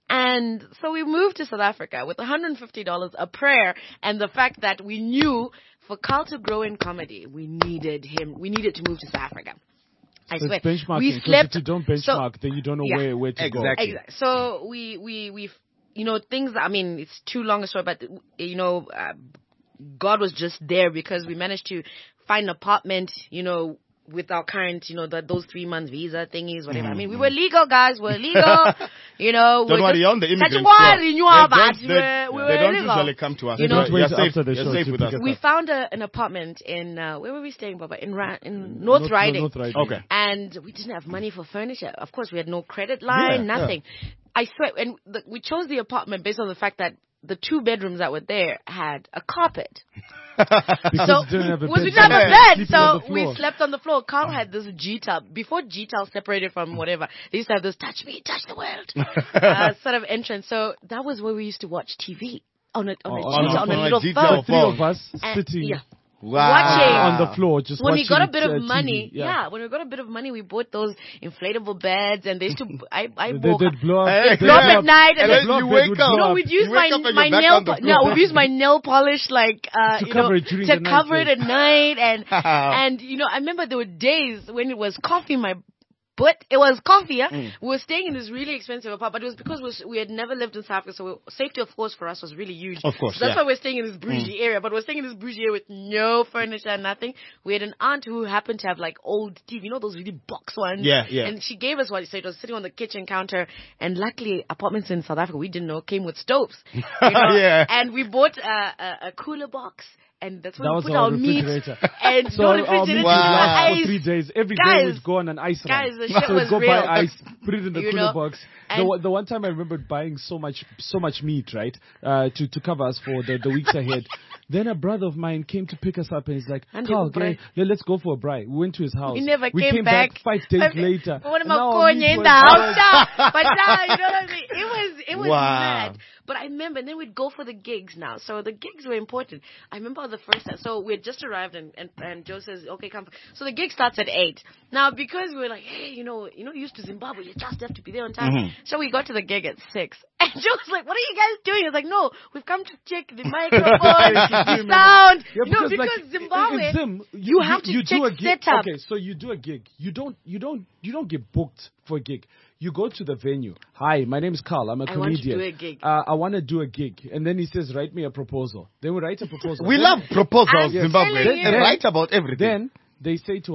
And so we moved to South Africa with one hundred fifty dollars, a prayer, and the fact that we knew for Carl to grow in comedy, we needed him, we needed to move to South Africa. I So swear. it's benchmarking. We 'cause slept. If you don't so- benchmark, then you don't know Yeah. where, where to Exactly. Exactly. So we, we, we, you know, things, I mean, it's too long a story, but, you know, uh, God was just there because we managed to find an apartment, you know, with our current, you know, the, those three months visa thingies, whatever. I mean, we were legal, guys. We're legal. You know, Don't we're worry, just, on the immigrants. Such a here, you know, they but don't, we they, were, we they were don't legal. usually come to us. You know, You're wait safe, after the you're show safe to with pick us. us We found a, an apartment in, uh, where were we staying, Baba? In, Ra- in North, Riding. North Riding. Okay. And we didn't have money for furniture. Of course, we had no credit line, Yeah, nothing. I swear, and the, we chose the apartment based on the fact that the two bedrooms that were there had a carpet. Because So you didn't have a was bed. we didn't have a Yeah. bed, Sleeping on so the we floor. slept on the floor. Carl had this G-Tab. Before G-Tab separated from whatever, they used to have this touch me, touch the world uh, sort of entrance. So that was where we used to watch T V. On a, on a, Oh, G-Tab, on a- on a on a little G-Tab phone. Three of us And- sitting yeah. Wow. Watching. on the floor, just When we watching got a bit uh, of T V. money, Yeah. yeah. when we got a bit of money, we bought those inflatable beds, and they used to. I I They, bought. they'd blow up. Hey, they'd blow up yeah. at night, and And then then blow you up, wake they'd up. blow no, up. we'd use You my wake up and my you're back nail on the po- no, floor. we'd use my nail polish like uh, To you cover know it during to the night, cover it yeah. at night, and and you know I remember there were days when it was coffee in my butt. It was coffee. Yeah? Mm. We were staying in this really expensive apartment, but it was because we, was, we had never lived in South Africa, so we, safety of course for us was really huge. Of course, so that's yeah. why we're staying in this bougie area. But we're staying in this bougie area with no furniture, nothing. We had an aunt who happened to have like old T V, you know those really box ones. Yeah, yeah. And she gave us one, so it was sitting on the kitchen counter. And luckily, apartments in South Africa we didn't know came with stoves. You know? Yeah. And we bought a, a, a cooler box. And that's when That we was put our our meat refrigerator. and So no our refrigerator. meat would Wow. last for ice. three days. Every day Guys, we'd go on an ice run. guys, the shit so was we'd go real. buy ice, put it in the You cooler know? box. The, And- one- the one time I remember buying so much so much meat, right, uh, to, to cover us for the, the weeks ahead. Then a brother of mine came to pick us up and he's like, And Carl, you braai. okay, let- let's go for a braai. We went to his house. He never we came, came back. five days Okay. later. What am And I now our calling meat you in was the house? gone. Now? But now, you know what I mean? It was, it was Wow. mad. But I remember, and then we'd go for the gigs now. So the gigs were important. I remember the first time. So we had just arrived, and, and, and Joe says, okay, come. So the gig starts at eight. Now, because we were like, hey, you know, you know, used to Zimbabwe, you just have to be there on time. Mhm. So we got to the gig at six. And Joe was like, what are you guys doing? I was like, no, we've come to check the microphone, the sound. Yeah, you know, because, because like, Zimbabwe, in Zim, you have to you check do a gig. setup. Okay, so you do a gig. You don't, you don't, you don't get booked for a gig. You go to the venue. Hi, my name is Carl. I'm a I want to comedian. do a gig. Uh, I want to do a gig, and then he says, "Write me a proposal." Then we write a proposal. We Then- love proposals, I'm Zimbabwe. telling They you. write about everything. Then they say to us,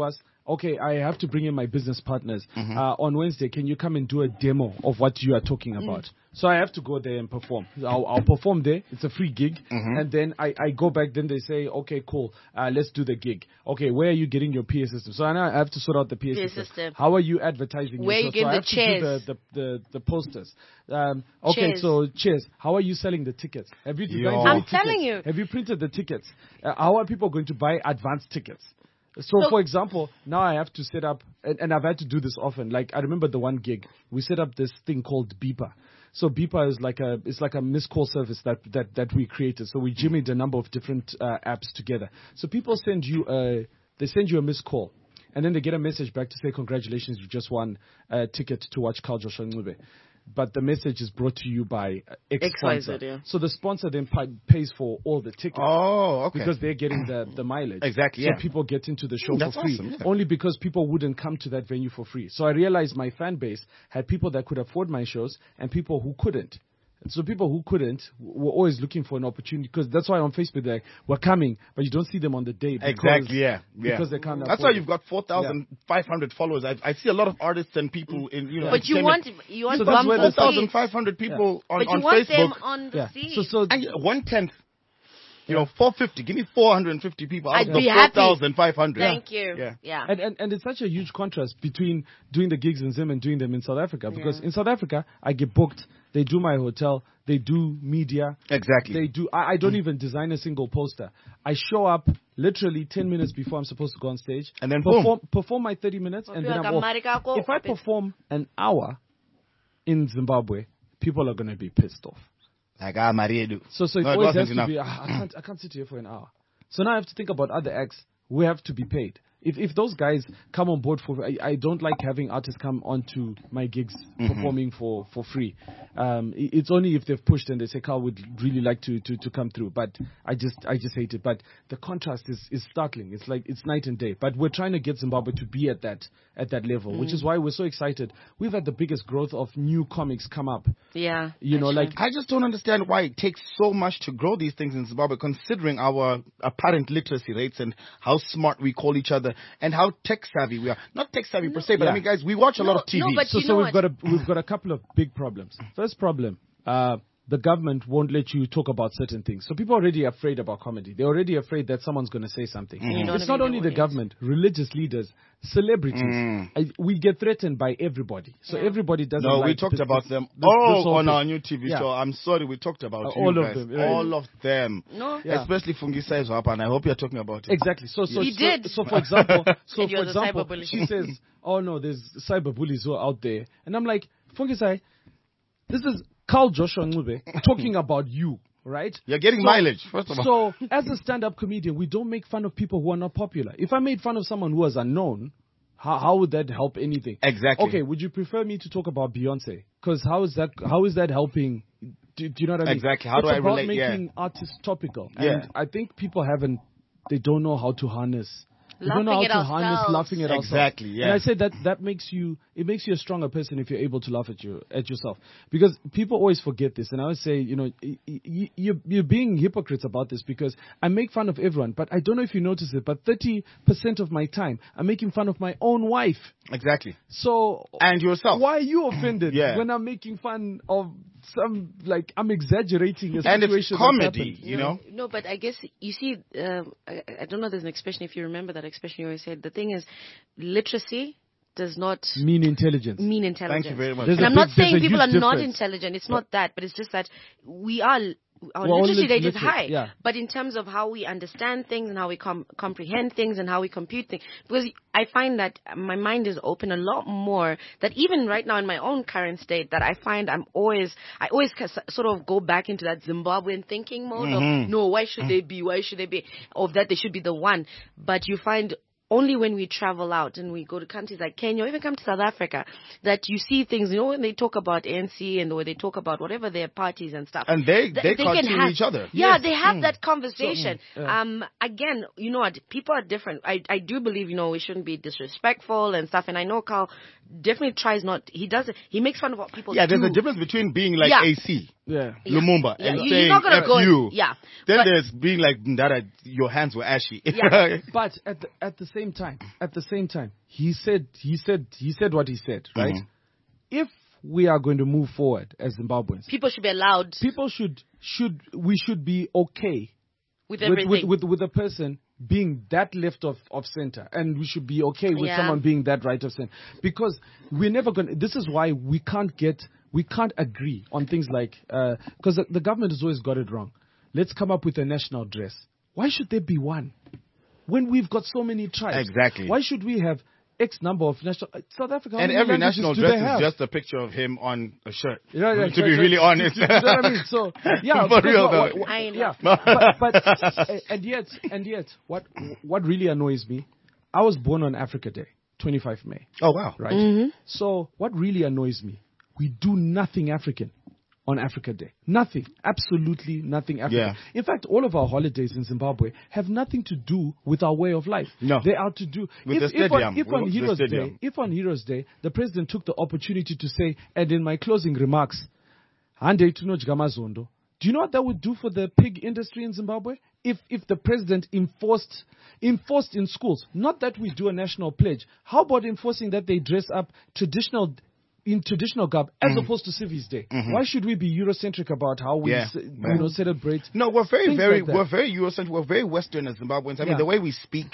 okay, I have to bring in my business partners. Mm-hmm. Uh, on Wednesday, can you come and do a demo of what you are talking about? Mm. So I have to go there and perform. I'll, I'll perform there. It's a free gig. Mm-hmm. And then I, I go back. Then they say, okay, cool. Uh, let's do the gig. Okay, where are you getting your P A system? So I now have to sort out the P A, P A system. system. How are you advertising Where yourself? you So I getting have the to chairs? do the, the, the, the posters. Um, okay, Chairs. so chairs. How are you selling the tickets? Have you designed Yo. the I'm tickets? telling you. Have you printed the tickets? Uh, how are people going to buy advanced tickets? So, So- for example, now I have to set up, and, and I've had to do this often. Like, I remember the one gig, we set up this thing called Beeper. So Beeper is like a, it's like a missed call service that, that, that we created. So we jimmied a number of different uh, apps together. So people send you a, they send you a missed call, and then they get a message back to say, congratulations, you just won a ticket to watch Carl Joshua Ncube. But the message is brought to you by uh, X X Y Z, sponsor. yeah. So the sponsor then pi- pays for all the tickets. Oh, okay. Because they're getting the, the mileage. Exactly, So yeah. people get into the show Mm, that's for free. awesome, yeah. Only because people wouldn't come to that venue for free. So I realized my fan base had people that could afford my shows and people who couldn't. And so people who couldn't w- were always looking for an opportunity, because that's why on Facebook they're like, we're coming, but you don't see them on the day. Because, Exactly, yeah, yeah. Because they can't That's why afford you've it. got four thousand five hundred followers. I, I see a lot of artists and people in, you know. But you want entertainment. you want So that's bums where on the four thousand seats. five hundred people on, But you on want them Facebook. on the Yeah. seat. So, so And one tenth, you know, four fifty. Give me four hundred fifty people out I'd of the be happy. four thousand five hundred. Thank you. Yeah. Yeah. And, and and it's such a huge contrast between doing the gigs in Zim and doing them in South Africa. Because Yeah. in South Africa, I get booked, they do my hotel, they do media, Exactly. they do. I, I don't even design a single poster. I show up literally ten minutes before I'm supposed to go on stage, And then boom. perform, perform my thirty minutes, and then I'm off. Marikako. If I perform an hour in Zimbabwe, people are going to be pissed off. Like, ah, Mariedu. So, so it No, it always wasn't has to enough. be. Ah, I can't, I can't sit here for an hour. So now I have to think about other acts. We have to be paid. If if those guys come on board for, I, I don't like having artists come onto my gigs Mm-hmm. performing for, for free. Um, i- it's only if they've pushed and they say, Carl would really like to, to, to come through. But I just I just hate it. But the contrast is, is startling. It's like it's night and day. But we're trying to get Zimbabwe to be at that at that level, Mm. which is why we're so excited. We've had the biggest growth of new comics come up. Yeah. You know, actually. like I just don't understand why it takes so much to grow these things in Zimbabwe, considering our apparent literacy rates and how smart we call each other and how tech savvy we are. Not tech savvy per se, but Yeah. I mean, guys, we watch a No, lot of T V. no, but So, you so know we've what? got a we've got a couple of big problems. First problem, uh, the government won't let you talk about certain things. So people are already afraid about comedy. They're already afraid that someone's going to say something. You don't It's have not any only the audience. government, religious leaders, celebrities. Mm. I, we get threatened by everybody. So Yeah. everybody doesn't. No, like we talked this- about this- them this- all this whole on thing. our new T V Yeah. show. I'm sorry, we talked about Uh, you all of guys. them, right. All of them. No. Yeah. Especially Fungi Sai's Wapa, and I hope you're talking about it. Exactly. So, so, He so, did. so for example, so And for you're the example, cyberbully. she says, "Oh no, there's cyberbullies who are out there," and I'm like, "Fungisai, this is Carl Joshua Ncube talking about you, right? You're getting So- mileage, first of all. So, as a stand-up comedian, we don't make fun of people who are not popular. If I made fun of someone who was unknown, how, how would that help anything? Exactly. Okay, would you prefer me to talk about Beyonce? Because how is that? How is that helping? Do, do you know what I mean? Exactly. How it's do I about relate? Yeah. making artists topical. Yeah. And I think people haven't. They don't know how to harness. They don't know how Laughing to at harness ourselves. laughing at ourselves. Exactly, yeah. And I say that that makes you it makes you a stronger person if you're able to laugh at you at yourself. Because people always forget this, and I always say, you know, y- y- you're you're being hypocrites about this, because I make fun of everyone, but I don't know if you notice it, but thirty percent of my time I'm making fun of my own wife. Exactly. So And yourself. why are you offended Yeah. when I'm making fun of some, like, I'm exaggerating a situation And it's that's comedy, happened? you know? No, but I guess you see, um, I, I don't know. There's an expression. If you remember that expression, you always said the thing is, literacy does not Mean intelligence. mean intelligence. Thank you very much. There's And a I'm not big- there's saying a people are huge not difference. intelligent. It's not that, but it's just that we are. Our We're all literacy lit- rate is literate, high, yeah. but in terms of how we understand things and how we com- comprehend things and how we compute things, because I find that my mind is open a lot more. That even right now in my own current state, that I find I'm always, I always ca- sort of go back into that Zimbabwean thinking mode of no, why should they be? Why should they be? Of that they should be the one. But you find only when we travel out and we go to countries like Kenya or even come to South Africa that you see things, you know, when they talk about A N C and when they talk about whatever their parties and stuff. And they, th- they, can cartoon have, each other. Yeah, Yes. they have Mm. that conversation. So, mm, yeah. Um, again, you know what? People are different. I, I do believe, you know, we shouldn't be disrespectful and stuff. And I know Carl definitely tries not, he does, he makes fun of what people Yeah, do. there's a difference between being like Yeah. A C, Yeah. Yeah. Lumumba, Yeah, and you- saying you're not gonna F go and- you. yeah. Then But- there's being like, Ndara, your hands were ashy. Yeah. But at the, at the same time, at the same time, he said, he said, he said what he said, right? Mhm. If we are going to move forward as Zimbabweans, People should be allowed people should should we should be okay with with everything. with, with with a person being that left of, of center, and we should be okay with Yeah. someone being that right of center, because we're never going to, this is why we can't get, we can't agree on things like, because the, the government has always got it wrong. Let's come up with a national dress. Why should there be one when we've got so many tribes? Exactly. Why should we have X number of national, uh, South Africa, how And many every languages national do dress they have? is just a picture of him on a shirt. Yeah, yeah, to be yeah, really yeah. honest. You know what I mean? So, yeah, For because real what- though. what- what- I know. yeah, but, but uh, and yet, and yet, what what really annoys me? I was born on Africa Day, twenty-fifth of May, Oh, wow. right? Mm-hmm. So, what really annoys me? We do nothing African on Africa Day. Nothing, absolutely nothing African. Yeah. In fact, all of our holidays in Zimbabwe have nothing to do with our way of life. No. They are to do With if, the if on, stadium. if We on went to the Heroes Day, stadium. if on Heroes Day, the president took the opportunity to say, and in my closing remarks, "Hande tunodya mazondo." Do you know what that would do for the pig industry in Zimbabwe? If if the president enforced enforced in schools, not that we do a national pledge. How about enforcing that they dress up traditional in traditional garb as Mm-hmm. opposed to Civis Day? Why should we be Eurocentric about how we Yeah. ce- you know celebrate? No, we're very, Things very, like that. we're very Eurocentric. We're very Western as Zimbabweans. I mean, Yeah. the way we speak,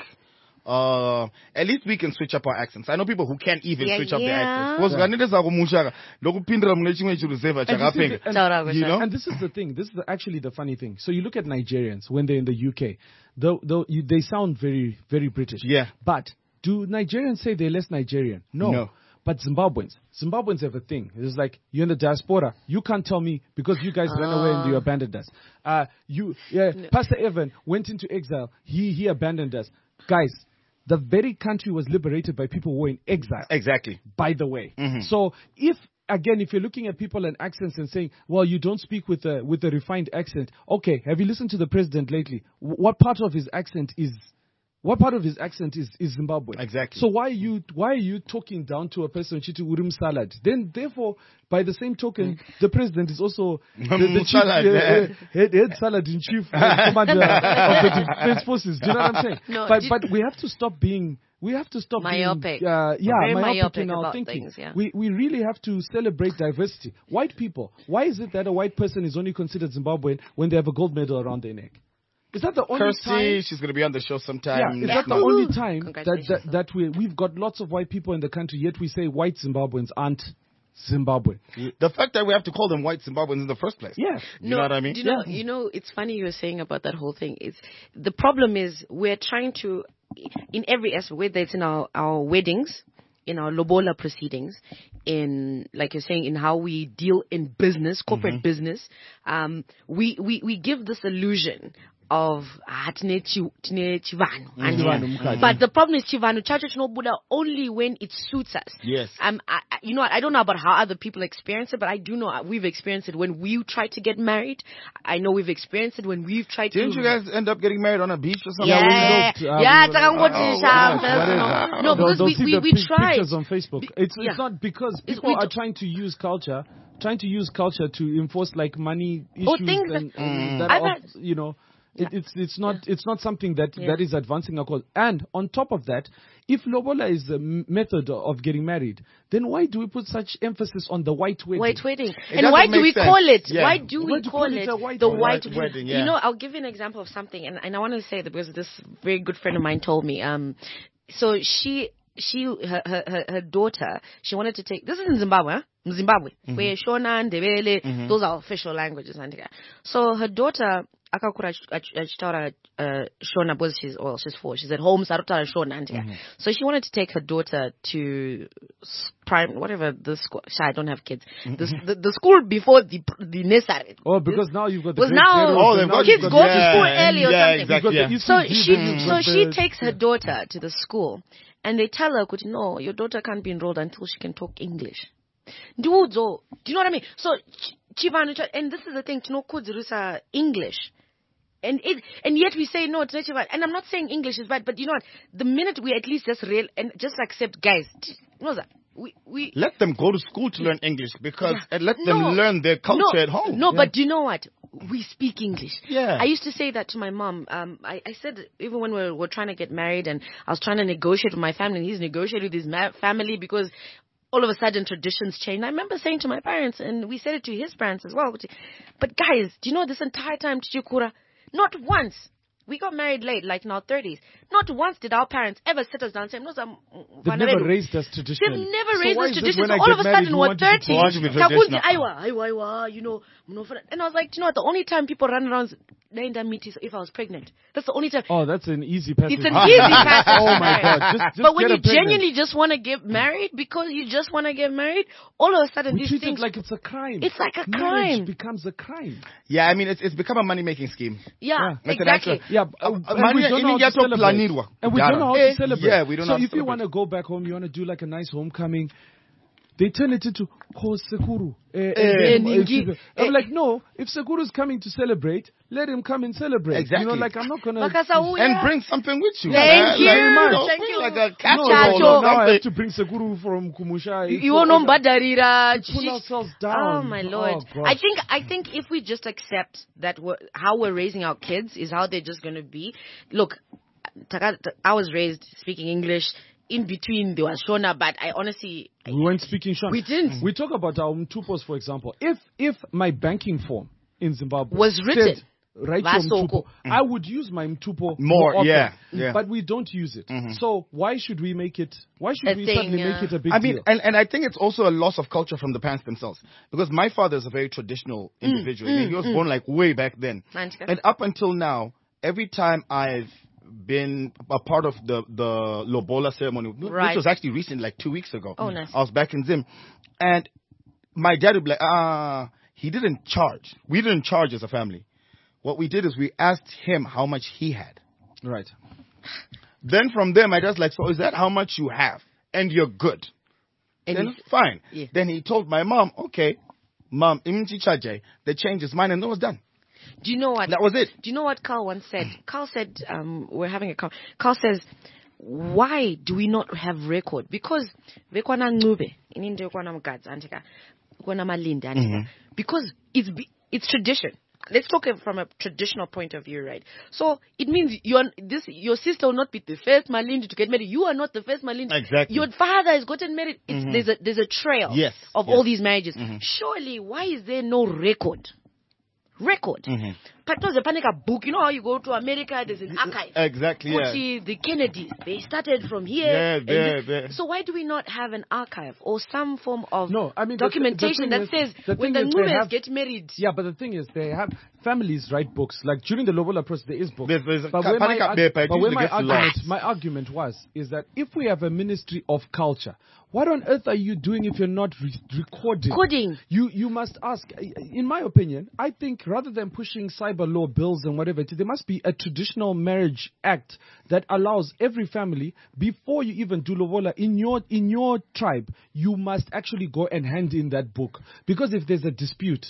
uh, at least we can switch up our accents. I know people who can't even Yeah, switch up their yeah. accents. Because ganetesa kumushaka, lokupindira mune chimwe chiruzeva And this is chakapenga. the- and- Taura You know? And this is the thing. This is the, actually the funny thing. So you look at Nigerians when they're in the U K, though, though you, they sound very, very British. Yeah. But do Nigerians say they're less Nigerian? No. No. But Zimbabweans, Zimbabweans have a thing. It's like you're in the diaspora. You can't tell me because you guys ran away and you abandoned us. Uh, you, yeah, Pastor Evan went into exile. He he abandoned us, guys. The very country was liberated by people who were in exile. Exactly. By the way. Mm-hmm. So if again, if you're looking at people and accents and saying, well, you don't speak with a with a refined accent, okay, have you listened to the president lately? W- what part of his accent is what part of his accent is, is Zimbabwe? Exactly. So why are you why are you talking down to a person chitu urim salad? Then therefore, by the same token, the president is also the, the chief Salad, uh, yeah. uh, head, head salad in chief uh, commander of the defense forces. Do you know what I'm saying? No, but did- but we have to stop being we have to stop Myopic. being uh, yeah Very myopic, myopic in our about thinking. things, yeah. We we really have to celebrate diversity. White people. Why is it that a white person is only considered Zimbabwean when they have a gold medal around their neck? Is that the only Kirsty, time? she's going to be on the show sometime. Yeah, is next that the month. only time that, Congratulations. that, that we, we've got lots of white people in the country, yet we say white Zimbabweans aren't Zimbabwe? The fact that we have to call them white Zimbabweans in the first place. Yeah. You know what I mean? Do you know, you know, it's funny you were saying about that whole thing. It's the problem is we're trying to, in every aspect, whether it's in our, our weddings, in our lobola proceedings, in like you're saying, in how we deal in business, corporate business, um, we, we we give this illusion of ah, tine chi- tine chivanu. And- Chivanu mukati. But the problem is chivanu chacho chinobuda only when it suits us. Yes. Um, I, I- you know, what, I don't know about how other people experience it, but I do know uh, we've experienced it when we try to get married. I know we've experienced it when we've tried Didn't to. you guys end up getting married on a beach or something? Yeah, Yeah, we looked, uh, yeah, we- takangoti oh, sharp, gosh, that's- whatever. no, no, They'll- because they'll we see we, the we pic- tried. pictures on Facebook. Be- It's yeah. it's not because It's- people we are do- trying to use culture, trying to use culture to enforce like money issues Or things and, that- and that I've are, had- you know. It, it's it's not it's not something that, Yeah. that is advancing our cause. And on top of that, if lobola is the m- method of getting married, then why do we put such emphasis on the white wedding? White wedding. And doesn't why do make we sense. call it? Yeah. Why do Why we do you call call it it a white the wedding? white White wedding? wedding, yeah. You know, I'll give you an example of something, and, and I want to say that because this very good friend of mine told me. Um, so she she her her, her, her daughter, she wanted to take. This is in Zimbabwe, huh? In Zimbabwe, Mm-hmm. where Shona, Ndebele, those are official languages. and So her daughter. Akakura achitaura uh, Shona because she's well she's four. She's at home. Sarutara Shona. Mm-hmm. So she wanted to take her daughter to s- prime whatever the school. I don't have kids. The, the the school before the the nursery. Oh, because now you've got the Was grade now- zeros, Oh, and they've now got- you've kids got go the- to school early or yeah, something. exactly. You've got Yeah. the So E C G, she you've so got she the- takes her daughter to the school, and they tell her, "Kuti, no, your daughter can't be enrolled until she can talk English." Ndudzo, do you know what I mean? So ch- chivanu, cha- and this is the thing, tino kudzirusa English. And it, and yet we say no, it's not bad. And I'm not saying English is bad, but you know what? The minute we at least just real and just accept, guys, t- you know that we we Let them go to school to learn English because Yeah. and let them No. learn their culture no, at home. No, but do you know what? We speak English. Yeah. I used to say that to my mom. Um, I, I said even when we were, were trying to get married and I was trying to negotiate with my family, and he's negotiating with his ma- family because all of a sudden traditions change. I remember saying to my parents, and we said it to his parents as well. But, but guys, do you know this entire time, Chichikura, not once. We got married late, like in our thirties. Not once did our parents ever sit us down and say, "No, some They've never raised us They've traditionally. never So raised why us is it traditions. when So I all get of a married, sudden, you we're want to be thirty. want to be Kakunzi, traditional. aiwa, aiwa, aiwa, you know, mnofana. And I was like, do you know what? The only time people run around named meet is if I was pregnant. That's the only time. Oh, that's an easy passage. It's an easy passage. Oh my God! Just, just But when get you her pregnant. genuinely just want to get married because you just want to get married, all of a sudden we these treat things it like it's a crime. It's like a Marriage crime. becomes a crime. Yeah, I mean it's it's become a money making scheme. yeah, It's an exactly. actual- Yeah, Uh, uh, uh, and we Maria, don't know how ininyato to celebrate. planirwa. And we don't know how Eh, to celebrate. yeah, we don't know So how to if you celebrate. want to go back home, you want to do like a nice homecoming, they turn it into Ho Sekuru. Eh, eh, Eh, eh, Ningi. eh, I'm Eh. like, no, if Sekuru's coming to celebrate, let him come and celebrate. You Exactly. know, like I'm not going to... Makasauya. And bring something with you. Thank man. you. Like, Thank bring you. Like a No, casserole no, Chacho. no, or now I something. have to bring Sekuru from Kumusha. It's You all- want Badadira. pull ourselves Oh down. my lord! Oh, gosh. I think I think if we just accept that we're, how we're raising our kids is how they're just going to be. Look, Taka- I was raised speaking English. In between there was Shona, but I honestly We weren't speaking Shona. We didn't. We talk about our Mtupos, for example. If if my banking form in Zimbabwe Was written, said, write your Vasoko. Mtupo, I would use my Mtupo More, often, yeah, yeah. But we don't use it. So why should we make it? Why should A we thing, suddenly yeah. make it a big I mean, deal? and, and I think it's also a loss of culture from the parents themselves. Because my father is a very traditional individual. I mean, he was born like way back then. Manchika. And up until now, every time I've been a part of the, the Lobola ceremony, Right. which was actually recent, like two weeks ago. Oh, nice. I was back in Zim. And my dad would be like, ah, he didn't charge. We didn't charge as a family. What we did is we asked him how much he had. Right. Then from there, my dad's like, so is that how much you have? And you're good. And Then he- fine. Yeah. Then he told my mom, okay, mom, imchi chaje, the change is mine, and that was done. do you know what? That was it. Do you know what Carl once said? Carl said, um, we're having a Carl. Carl says, why do we not have record? Because vekwana ncube, ininde kwana mgadzi, antika, kwana malindi, antika. Because it's be- it's tradition. Let's talk it from a traditional point of view, right? So it means you're this your sister will not be the first Malindi to get married. You are not the first Malindi. Exactly. Your father has gotten married. It's, There's a there's a trail Yes, of yes. all these marriages. Surely, why is there no record? Record. But there's a panic book. You know how you go to America? There's an archive. Exactly, yeah. Kuti, the Kennedys, they started from here. Yeah, and there, this- there. So why do we not have an archive or some form of No, I mean, the- the documentation thing that is- says the when thing the is they Ngubes have- get married? Yeah, but the thing is, they have families write books. Like during the Lobola process, there is books. There's- there's a but ca- where my, panika arg- paper, it but where usually my gets argument, lost. my argument was, is that if we have a ministry of culture, what on earth are you doing if you're not re- recording? Coding. You you must ask. In my opinion, I think rather than pushing cyber law bills and whatever, there must be a traditional marriage act that allows every family, before you even do lobola in your in your tribe, you must actually go and hand in that book, because if there's a dispute,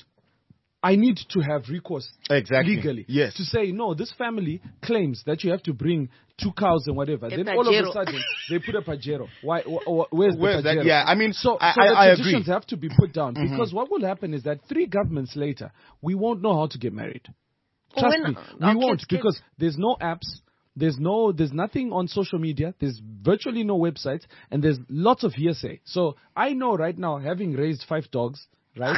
I need to have recourse Exactly. legally. Yes. To say, no, this family claims that you have to bring two cows and whatever. A Then all of a pajero. sudden, they put a pajero. Why? Wh- wh- where's, Where's the that? pajero? Yeah, I mean, so, I- so I- the I agree. traditions have to be put down, because what will happen is that three governments later, we won't know how to get married. Oh, Trust when- me, our we won't, kids- kids- because there's no apps. There's no, there's nothing on social media. There's virtually no websites, and there's lots of hearsay. So I know right now, having raised five dogs, right?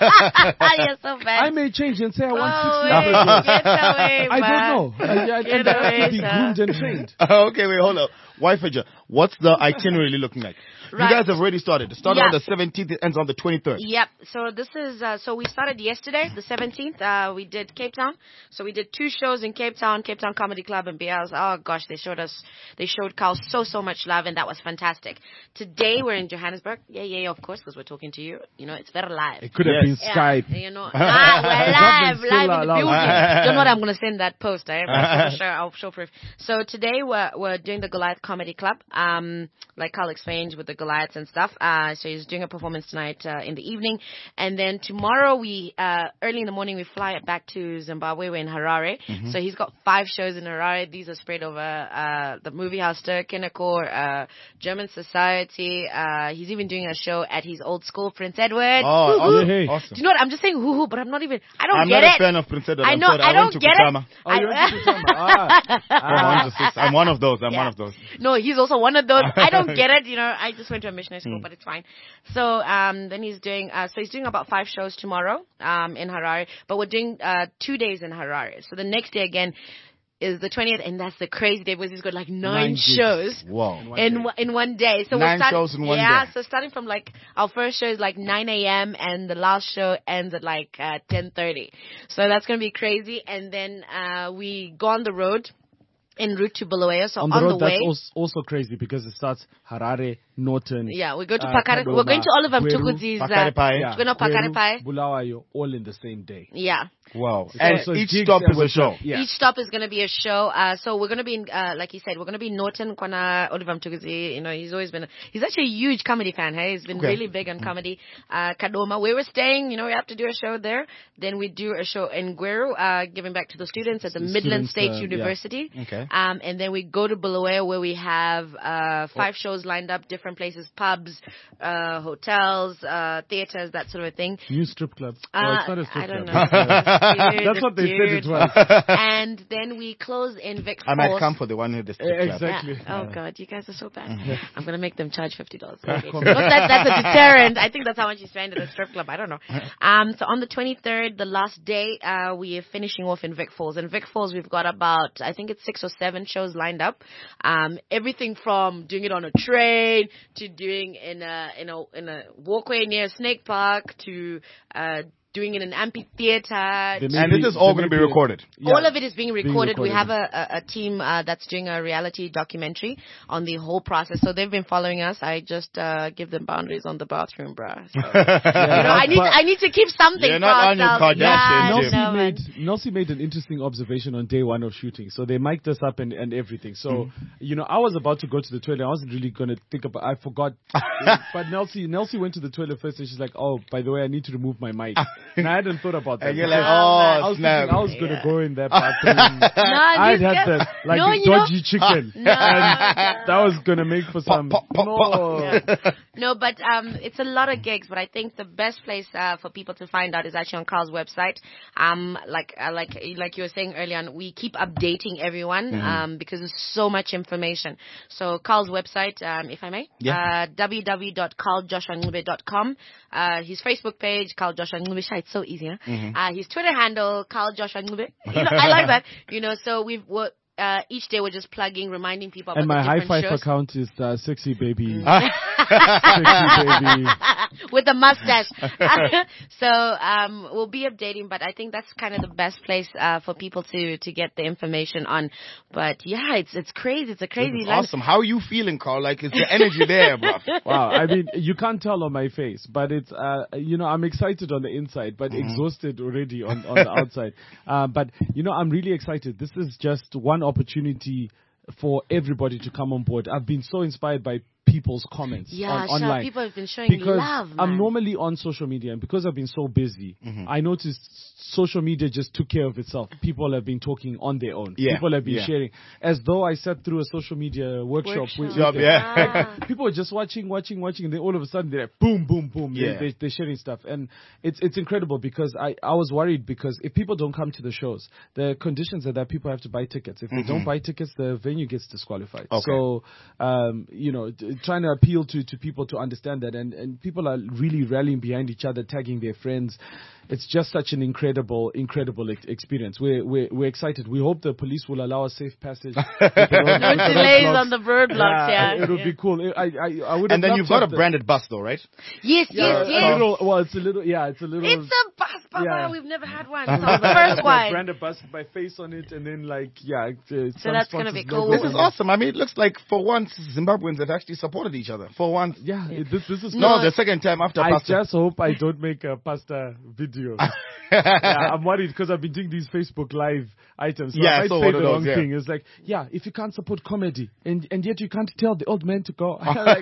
You're so bad. I may change and say I want Go six away. dogs. Get away, I man. don't know. I, I, Get and I have away, to be sir. groomed and trained. okay, wait, hold up. Wife Edger, what's the itinerary looking like? Right. You guys have already started. It started Yeah. on the seventeenth, it ends on the twenty-third. Yep. So this is uh, so we started yesterday, the seventeenth. Uh, we did Cape Town. So we did two shows in Cape Town, Cape Town Comedy Club and B L's. Oh gosh, they showed us, they showed Carl so so much love, and that was fantastic. Today we're in Johannesburg. Yeah, yeah, of course, because we're talking to you. You know, it's very live. It could have Yes. been Skype. Yeah, you know, ah, we're live, Government still live in the allows building. it. Don't worry, I'm going to send that post. Eh? I'll show, I'll show proof. So today we're we're doing the Goliath Comedy Club. Uh, um, like Carl explained with the Goliaths and stuff. Uh, so he's doing a performance tonight uh, in the evening, and then tomorrow we uh, early in the morning we fly back to Zimbabwe. We're in Harare. Mm-hmm. So he's got five shows in Harare. These are spread over uh, the movie house, Kinekor, uh German Society. Uh, he's even doing a show at his old school, Prince Edward. Oh, Hoo-hoo. awesome. Hey. awesome. Do you know what? I'm just saying hoo hoo, but I'm not even. I don't I'm get not it. a fan of Prince Edward. I I'm know. sorry. I I don't went to get Kutama. it. Oh, you went to I- Kutama. Ah. From Ah. one to six. I'm one of those. I'm Yeah. one of those. No, he's also one of those. I don't get it. You know, I just went to a missionary school, but it's fine. So um, then he's doing. Uh, so he's doing about five shows tomorrow um, in Harare, but we're doing uh, two days in Harare. So the next day again is the twentieth, and that's the crazy day because he's got like nine, Nine gigs. shows. Whoa. In one in one day, so Nine we're starting, shows in one yeah, day. so starting from like our first show is like nine a.m. and the last show ends at like uh, ten thirty. So that's gonna be crazy, and then uh, we go on the road en route to Bulawayo. So On on the the, road, way, that's also, also crazy because it starts Harare, Norton. yeah, we go to uh, Pakare. We're going to all of them. Gweru, Tukuzi's, uh, Pakare Pai. Yeah. We're going to Pakare Gweru, Pai. Bulawayo, all in the same day. Yeah. Wow. So- And so each gigs stop and is a with- show. Yeah. Each stop is going to be a show. Uh, so we're going to be in, uh, like you said, we're going to be in Norton, Kwana, Oliver Mtukuzi. You know, he's always been, a, he's actually a huge comedy fan. Hey, he's been Okay. really big on comedy. Uh, Kadoma, where we're staying, you know, we have to do a show there. Then we do a show in Gweru, uh, giving back to the students at the The Midland students, State uh, yeah. University. Okay. Um, and then we go to Bulawayo where we have, uh, five shows lined up, different places, pubs, uh, hotels, uh, theaters, that sort of thing. New strip club. Uh, oh, it's not a strip I don't club. know. Dude, That's what they said dude. it was. And then we close in Vic I might Falls. come for the one with the strip Eh, club. exactly. Yeah. Oh god, you guys are so bad. Mm-hmm. I'm gonna make them charge fifty dollars. Back on. that, that's a deterrent. I think that's how much you spend at a strip club. I don't know. Um, so on the twenty-third, the last day, uh, we are finishing off in Vic Falls. In Vic Falls, we've got about I think it's six or seven shows lined up. Um, everything from doing it on a train to doing in a in a in a walkway near Snake Park to uh. doing it in an amphitheater. They may And be- this is all they going to may be recorded. Yeah. All of it is being recorded. We recorded. have a, a, a team uh, that's doing a reality documentary on the whole process. So they've been following us. I just uh, give them boundaries on the bathroom, bruh. So, you know, I need but- I need to keep something You're for not on your ourselves. Kardashian Yeah, shit. Nelsie no, man. made Nelsie made an interesting observation on day one of shooting. So they mic'd us up and, and everything. So Mm. you know, I was about to go to the toilet. I wasn't really gonna think about. I forgot. But Nelsie Nelsie went to the toilet first, and she's like, "Oh, by the way, I need to remove my mic." And I hadn't thought about that. And you're like, Ah, I oh, was snap. thinking I was gonna Yeah. go in that bathroom. No, I'd these had guys- that like no, a you know- dodgy chicken, No, and that was gonna make for some. pop, pop, no. pop. No, but um, it's a lot of gigs. But I think the best place uh, for people to find out is actually on Carl's website. Um, like uh, like like you were saying earlier on, we keep updating everyone um, because there's so much information. So Carl's website, um, if I may, Yeah. uh, w w w dot carl joshua ncube dot com. Uh, his Facebook page, Carl Joshua Ncube. It's so easy. Huh? Uh, his Twitter handle, Carl Joshua Ncube. You know, I like that. You know, so we've. We're, uh, each day we're just plugging, reminding people about And my the high different five shows. account is uh, sexy baby. Ah. Sexy baby. With a mustache. So um, we'll be updating, but I think that's kind of the best place uh, for people to, to get the information on. But yeah, it's it's crazy. It's a crazy This is life. awesome. How are you feeling, Carl? Like, is the energy there, bro? Wow, I mean, you can't tell on my face, but it's, uh, you know, I'm excited on the inside, but Mm-hmm. exhausted already on, on the outside. Uh, but, you know, I'm really excited. This is just one opportunity for everybody to come on board. I've been so inspired by people's comments Yeah, on, sure. online. People have been showing me because love, man. I'm normally on social media, and because I've been so busy, Mm-hmm. I noticed social media just took care of itself. People have been talking on their own. Yeah, People have been yeah. sharing, as though I sat through a social media workshop. Workshop. With, Job, with them. yeah. Ah. People are just watching, watching, watching, and then all of a sudden they're like, boom, boom, boom. Yeah. They, they, they're sharing stuff, and it's it's incredible because I, I was worried because if people don't come to the shows, the conditions are that people have to buy tickets. If they don't buy tickets, the venue gets disqualified. Okay. So, um, you know, t- trying to appeal to, to people to understand that, and, and people are really rallying behind each other, tagging their friends. It's just such an incredible, incredible ex- experience. We're, we're we're excited. We hope the police will allow us safe passage. With the road- No with the delays roadblocks. on the roadblocks, yeah. It would be cool. I I I would. And then loved you've to got a have the- branded bus, though, right? Yes, Yeah, yes, a yes. little. Well, it's a little. Yeah, it's a little. It's a bus, Papa, Yeah. we've never had one. So the first one. Brand a bus with my face on it, and then like yeah. Uh, So that's gonna be cool. This is awesome. I mean, it looks like for once Zimbabweans have actually supported each other. For once. Yeah, it- this this is. No, No. the second time after I Pastor. just hope I don't make a pasta video. yeah, I'm worried because I've been doing these Facebook Live items. So Yeah, I I might saw say one the of those, wrong yeah. thing. It's like, yeah, if you can't support comedy and and yet you can't tell the old man to go. I'm like,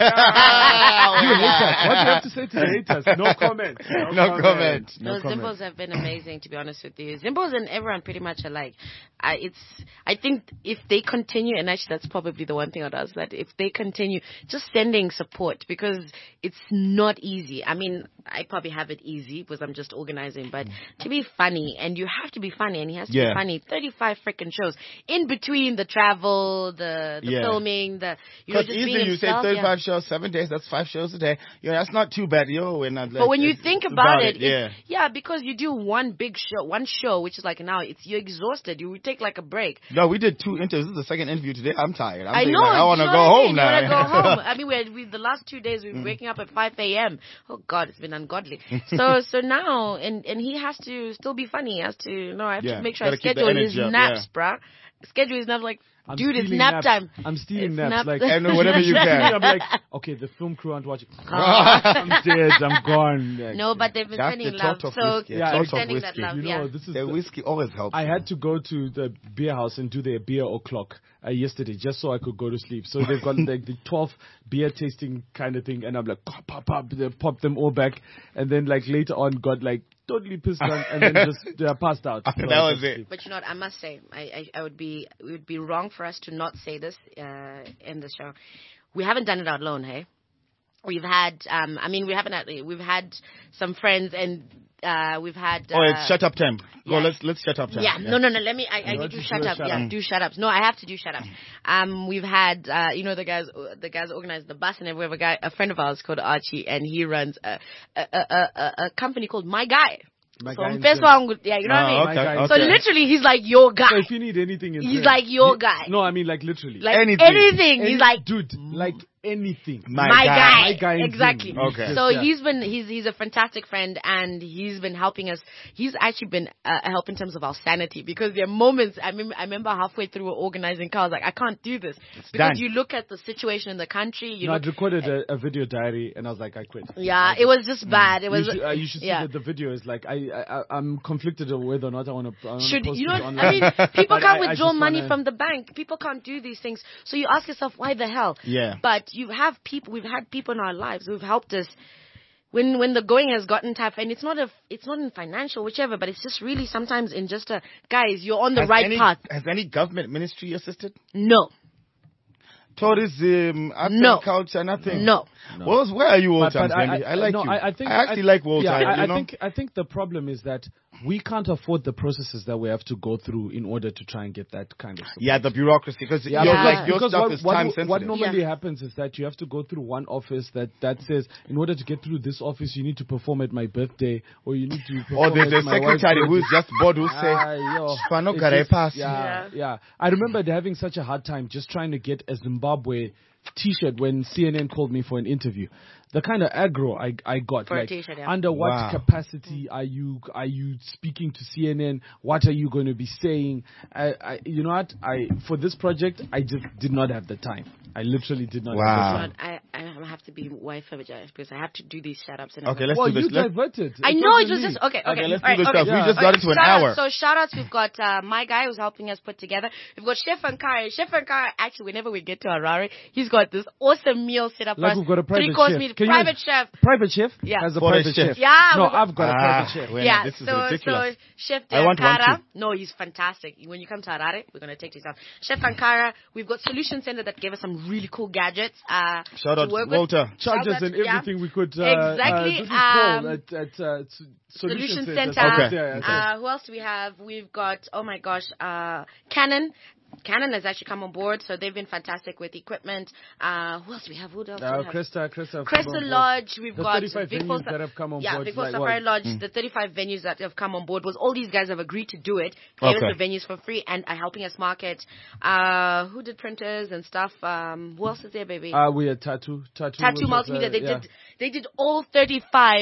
ah, you haters. What do you have to say to the haters? No comment. No, No comment. No, No comment. Zimbos have been amazing, to be honest with you. Zimbos and everyone pretty much alike. I, it's, I think if they continue, and actually that's probably the one thing I'd ask, that if they continue just sending support, because it's not easy. I mean, I probably have it easy because I'm just organizing, but to be funny, and you have to be funny, and he has to Yeah. be funny, thirty-five freaking shows in between the travel, the, the Yeah. filming, the, you know, Because just easily being you say himself, yeah. thirty-five shows, seven days, that's five shows a day. You know, that's not too bad. Yo, we're not like, But when you it's- think it's about, it, yeah. it's, yeah, because you do one big show, one show, which is like an hour, it's you're exhausted. You would take like a break. No, we did two interviews. This is the second interview today. I'm tired. I'm I thinking, know. like, I want to you go know what I home mean? now. You want to go home. I mean, we, had, we the last two days we've been waking up at five a.m. Oh God, it's been ungodly. So so now, and and he has to still be funny. He has to. No, I have Yeah, to make sure I gotta keep the schedule his energy up, naps, bruh. Schedule his naps like. I'm Dude, it's stealing nap naps. time. I'm stealing It's naps. nap Like time. And whatever you can. I'm like, okay, the film crew aren't watching. I'm dead. I'm gone. Like, No, but they've been That's sending the love. tot of So whiskey, Yeah, keep tot of sending that whiskey. love. you know, Yeah. this is The the- whiskey always helps. I had to go to the beer house and do their beer o'clock uh, yesterday just so I could go to sleep. So they've got like the twelve beer tasting kind of thing, and I'm like, pop, pop, pop, they pop them all back, and then like later on got like totally pissed drunk and then just uh, passed out. That So I was just it. sleep. But you know what? I must say, I, I, I would be, it would be wrong for us to not say this uh, in the show. We haven't done it alone, hey. We've had, um, I mean, we haven't had, we've had some friends, and uh, we've had. Uh, Oh, it's shut up time. Go, yeah. let's let's shut up time. Yeah, no, no, no. Let me. I, I You need want to to shut do a up. shut Yeah, up. do shut ups. No, I have to do shut ups. Um, we've had, uh, you know, the guys, the guys organized the bus, and we have a guy, a friend of ours called Archie, and he runs a a a, a, a company called My Guy. My so Guy in in first Zim. one, yeah, you know Ah, what I mean. okay, My guy. So okay. literally, he's like your guy. So if you need anything, in He's Zim, like your he- guy. No, I mean like literally. Like anything. anything. Any- He's like dude, like anything. My my guy. guy. My guy in exactly. Zim. Okay. So Yeah. he's been he's he's a fantastic friend, and he's been helping us. He's actually been uh, a help in terms of our sanity, because there are moments. I mean, I remember halfway through organizing cars, like I can't do this because done. you look at the situation in the country. You No, I look, recorded a, a video diary and I was like, I quit. yeah, it was just bad. It was. you should, uh, you should see yeah. that the video is like I, I I'm conflicted of whether or not I want to. Should post you know? it What, online. I mean, people But can't I- I withdraw just money wanna- from the bank. People can't do these things. So you ask yourself, why the hell? Yeah. But you have people. We've had people in our lives who've helped us when when the going has gotten tough, and it's not a it's not in financial, whichever, but it's just really sometimes in just a guys, you're on the Has right any, path. Has any government ministry assisted? No, Tourism, No. agriculture, nothing. no. Well, where are you all But- times, but I, Andy? I, I like no, you. I, I, think, I actually like Walter. Yeah, I, you I know? think I think the problem is that we can't afford the processes that we have to go through in order to try and get that kind of support. Yeah, the bureaucracy, because Yeah, your, Yeah. like, your because stuff what, is what, time what sensitive. normally Yeah. happens is that you have to go through one office that, that says, in order to get through this office, you need to perform at my birthday, or you need to perform Or there's at a my wife's secretary birthday. who's just bored who say, Ah, yo, "Fano it's gare just- pass." Yeah, Yeah. yeah. I remember having such a hard time just trying to get a Zimbabwe T-shirt when C N N called me for an interview. The kind of aggro I I got, For a like, t-shirt, yeah. under what Wow. capacity are you are you speaking to C N N? What are you going to be saying? I, I you know what? I for this project I just did not have the time. I literally did not. Wow. have the time. But I, I have to be wife apologized because I have to do these setups. And Okay, everything. let's Well, do this. you Let's, diverted. I It know it wasn't was me. just okay. Okay, okay, let's all right, do this okay. stuff. Yeah. We just got into an shout hour. Outs, so shout outs, we've got uh, my guy who's helping us put together. We've got Chef Ankara. Chef Ankara, actually, whenever we get to Harare, he's got this awesome meal set up Like for us. we've got a private Three course chef. meal, Can you- private chef. Private chef? Yeah. As a For a private chef. chef. Yeah, No, we've got- I've got a Ah, private chef. well, yeah, this is so ridiculous. so Chef I want one Ankara. too. No, he's fantastic. When you come to Harare, we're gonna take this out. Chef Ankara, we've got Solution Center that gave us some really cool gadgets. Uh, Shout to out work with. Walter. Charges Shout out, and yeah. everything we could. Uh, Exactly, Uh, this is um, Paul at, at uh, S- Solution, Solution Center. Center. Okay. Yeah, okay. Uh, who else do we have? We've got, oh my gosh, uh, Canon. Canon has actually come on board, so they've been fantastic with equipment. Uh, who else do we have? Who else do Uh, we have? Cresta, Cresta, Crystal Lodge, we've The got thirty-five Big venues Four that have come on yeah, board, Big Four like Safari what? Lodge, the thirty-five venues that have come on board was all these guys have agreed to do it, gave Okay. us the venues for free and are helping us market. Uh, who did printers and stuff? Um, who else is there, baby? Uh, we had Tattoo. Tattoo, Tattoo was, Multimedia. uh, They yeah. did they did all thirty-five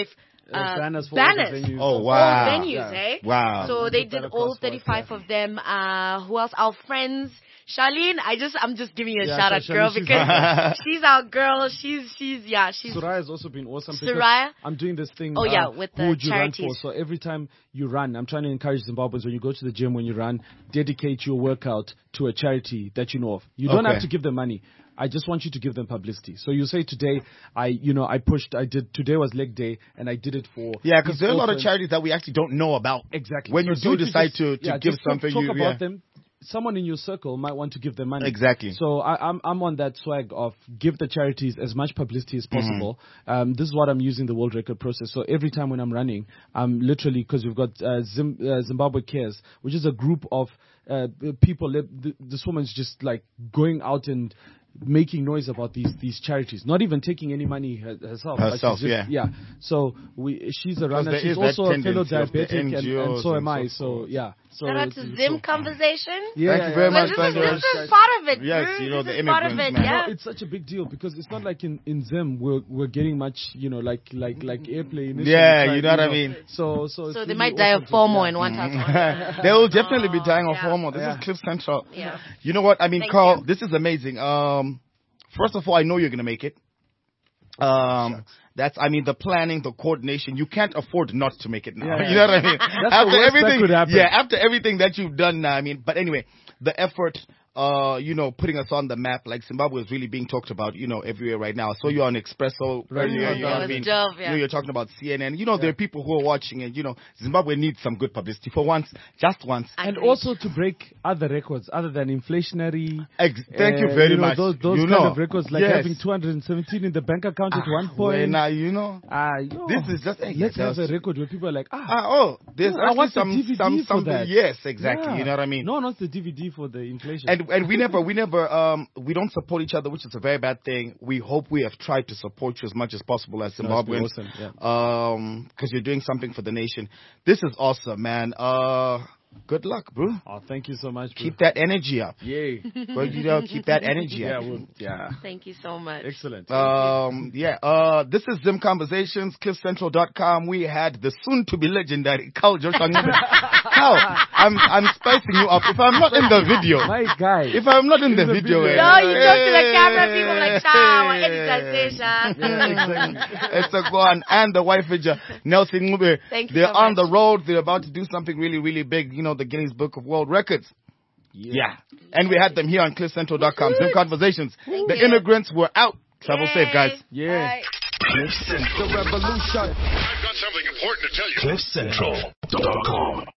uh, banners for all the banners. venues. Oh, All wow. venues, Yeah. eh? Wow. So they Put did that all across for us, thirty-five yeah. of them. Uh, who else? Our friends. Charlene, I just, I'm just giving you a Yeah, shout out, Charlene, girl, she's because she's our girl. She's, she's, yeah, she's. Soraya's also been awesome. because Soraya? I'm doing this thing. Oh, yeah, uh, with who the would you run charities. for? So every time you run, I'm trying to encourage Zimbabweans when you go to the gym, when you run, dedicate your workout to a charity that you know of. You don't Okay. have to give them money. I just want you to give them publicity. So you say today, I, you know, I pushed, I did, today was leg day and I did it for. Yeah, because these there are a lot of orphans. charities that we actually don't know about. Exactly. When So- you so do if you decide just- to, to yeah, give just talk- something, talk you about yeah. them. Someone in your circle might want to give them money. Exactly. So I, I'm I'm on that swag of give the charities as much publicity as Mm-hmm. possible. Um, this is what I'm using the world record process. So every time when I'm running, I'm literally, because we've got uh, Zim, uh, Zimbabwe Cares, which is a group of uh, people. That, th- this woman's just like going out and making noise about these these charities, not even taking any money her- herself. but she's Herself, just- yeah. yeah. So we, she's a runner. there She's is that also a fellow tendency of the diabetic, and, and so N G Os am I. and so So forth. yeah. So Shout out it's- to it's Zim so- Conversation. Yeah, Thank yeah, you very yeah. much. This Thank is, you. this is part of it. Yes, Bruce. you know, This the is part of immigrants, it, man. yeah. No, it's such a big deal because it's not like in, in Zim we're we're getting much, you know, like like like airplay. initially, Yeah, trying, you know what I mean? So so So it's they really might die of awesome to- FOMO yeah. in one thousand. They will definitely be dying of yeah. FOMO. This Yeah. is Cliff Central. Yeah. You know what? I mean, Thank Carl, you. this is amazing. Um, first of all, I know you're going to make it. Um, that's, I mean, the planning, the coordination, you can't afford not to make it now. Yeah, yeah. You know what I mean? the after worst that everything, could happen. yeah, after everything that you've done now, I mean, but anyway, the effort, uh, you know, putting us on the map, like Zimbabwe is really being talked about, you know, everywhere right now. So you're on Espresso Right. earlier, Mhm. you know That what I was mean? dope, yeah. You know, you're talking about C N N. You know, there are people who are watching and, you know, Zimbabwe needs some good publicity for once, just once. I And agree. also to break other records other than inflationary. Ex- thank you uh, very know, much. Those, those you kind know, of records, like yes. having two hundred seventeen in the bank account at one Well, point. now, you know. Ah, yo, This is just- hey, let's yeah, have a that's- record where people are like, ah, Ah, oh, there's oh, I actually want the some, D V D some, for something. that. Yes, exactly. Yeah. You know what I mean? No, not the D V D for the inflation. And and we never, we never, um, we don't support each other, which is a very bad thing. We hope we have tried to support you as much as possible as No, it's been Zimbabweans. awesome, yeah. Um, because you're doing something for the nation. This is awesome, man. Uh, good luck, bro. Oh, thank you so much. Bro. Keep that energy up. Yay. Well, you know, keep that energy yeah, up. well, yeah. Thank you so much. Excellent. Um, yeah, uh, this is Zim Conversations, cliff central dot com. We had the soon to be legendary Carl Joshua. Carl, I'm, I'm spicing you up. If I'm not in the video, My guy. if I'm not in the, the video, video. eh, No, you talk to the camera, people like, ciao, editor station. It's a go on. And the wife is uh, Nelson Ngube. Thank you They're so on much. the road. They're about to do something really, really big. You know, the Guinness Book of World Records. Yeah. And we had them here on cliff central dot com. Zim Conversations. Thank the you. immigrants were out. Travel Yay. safe, guys. Yeah. Bye. Cliff Central. I've got something important to tell you. cliff central dot com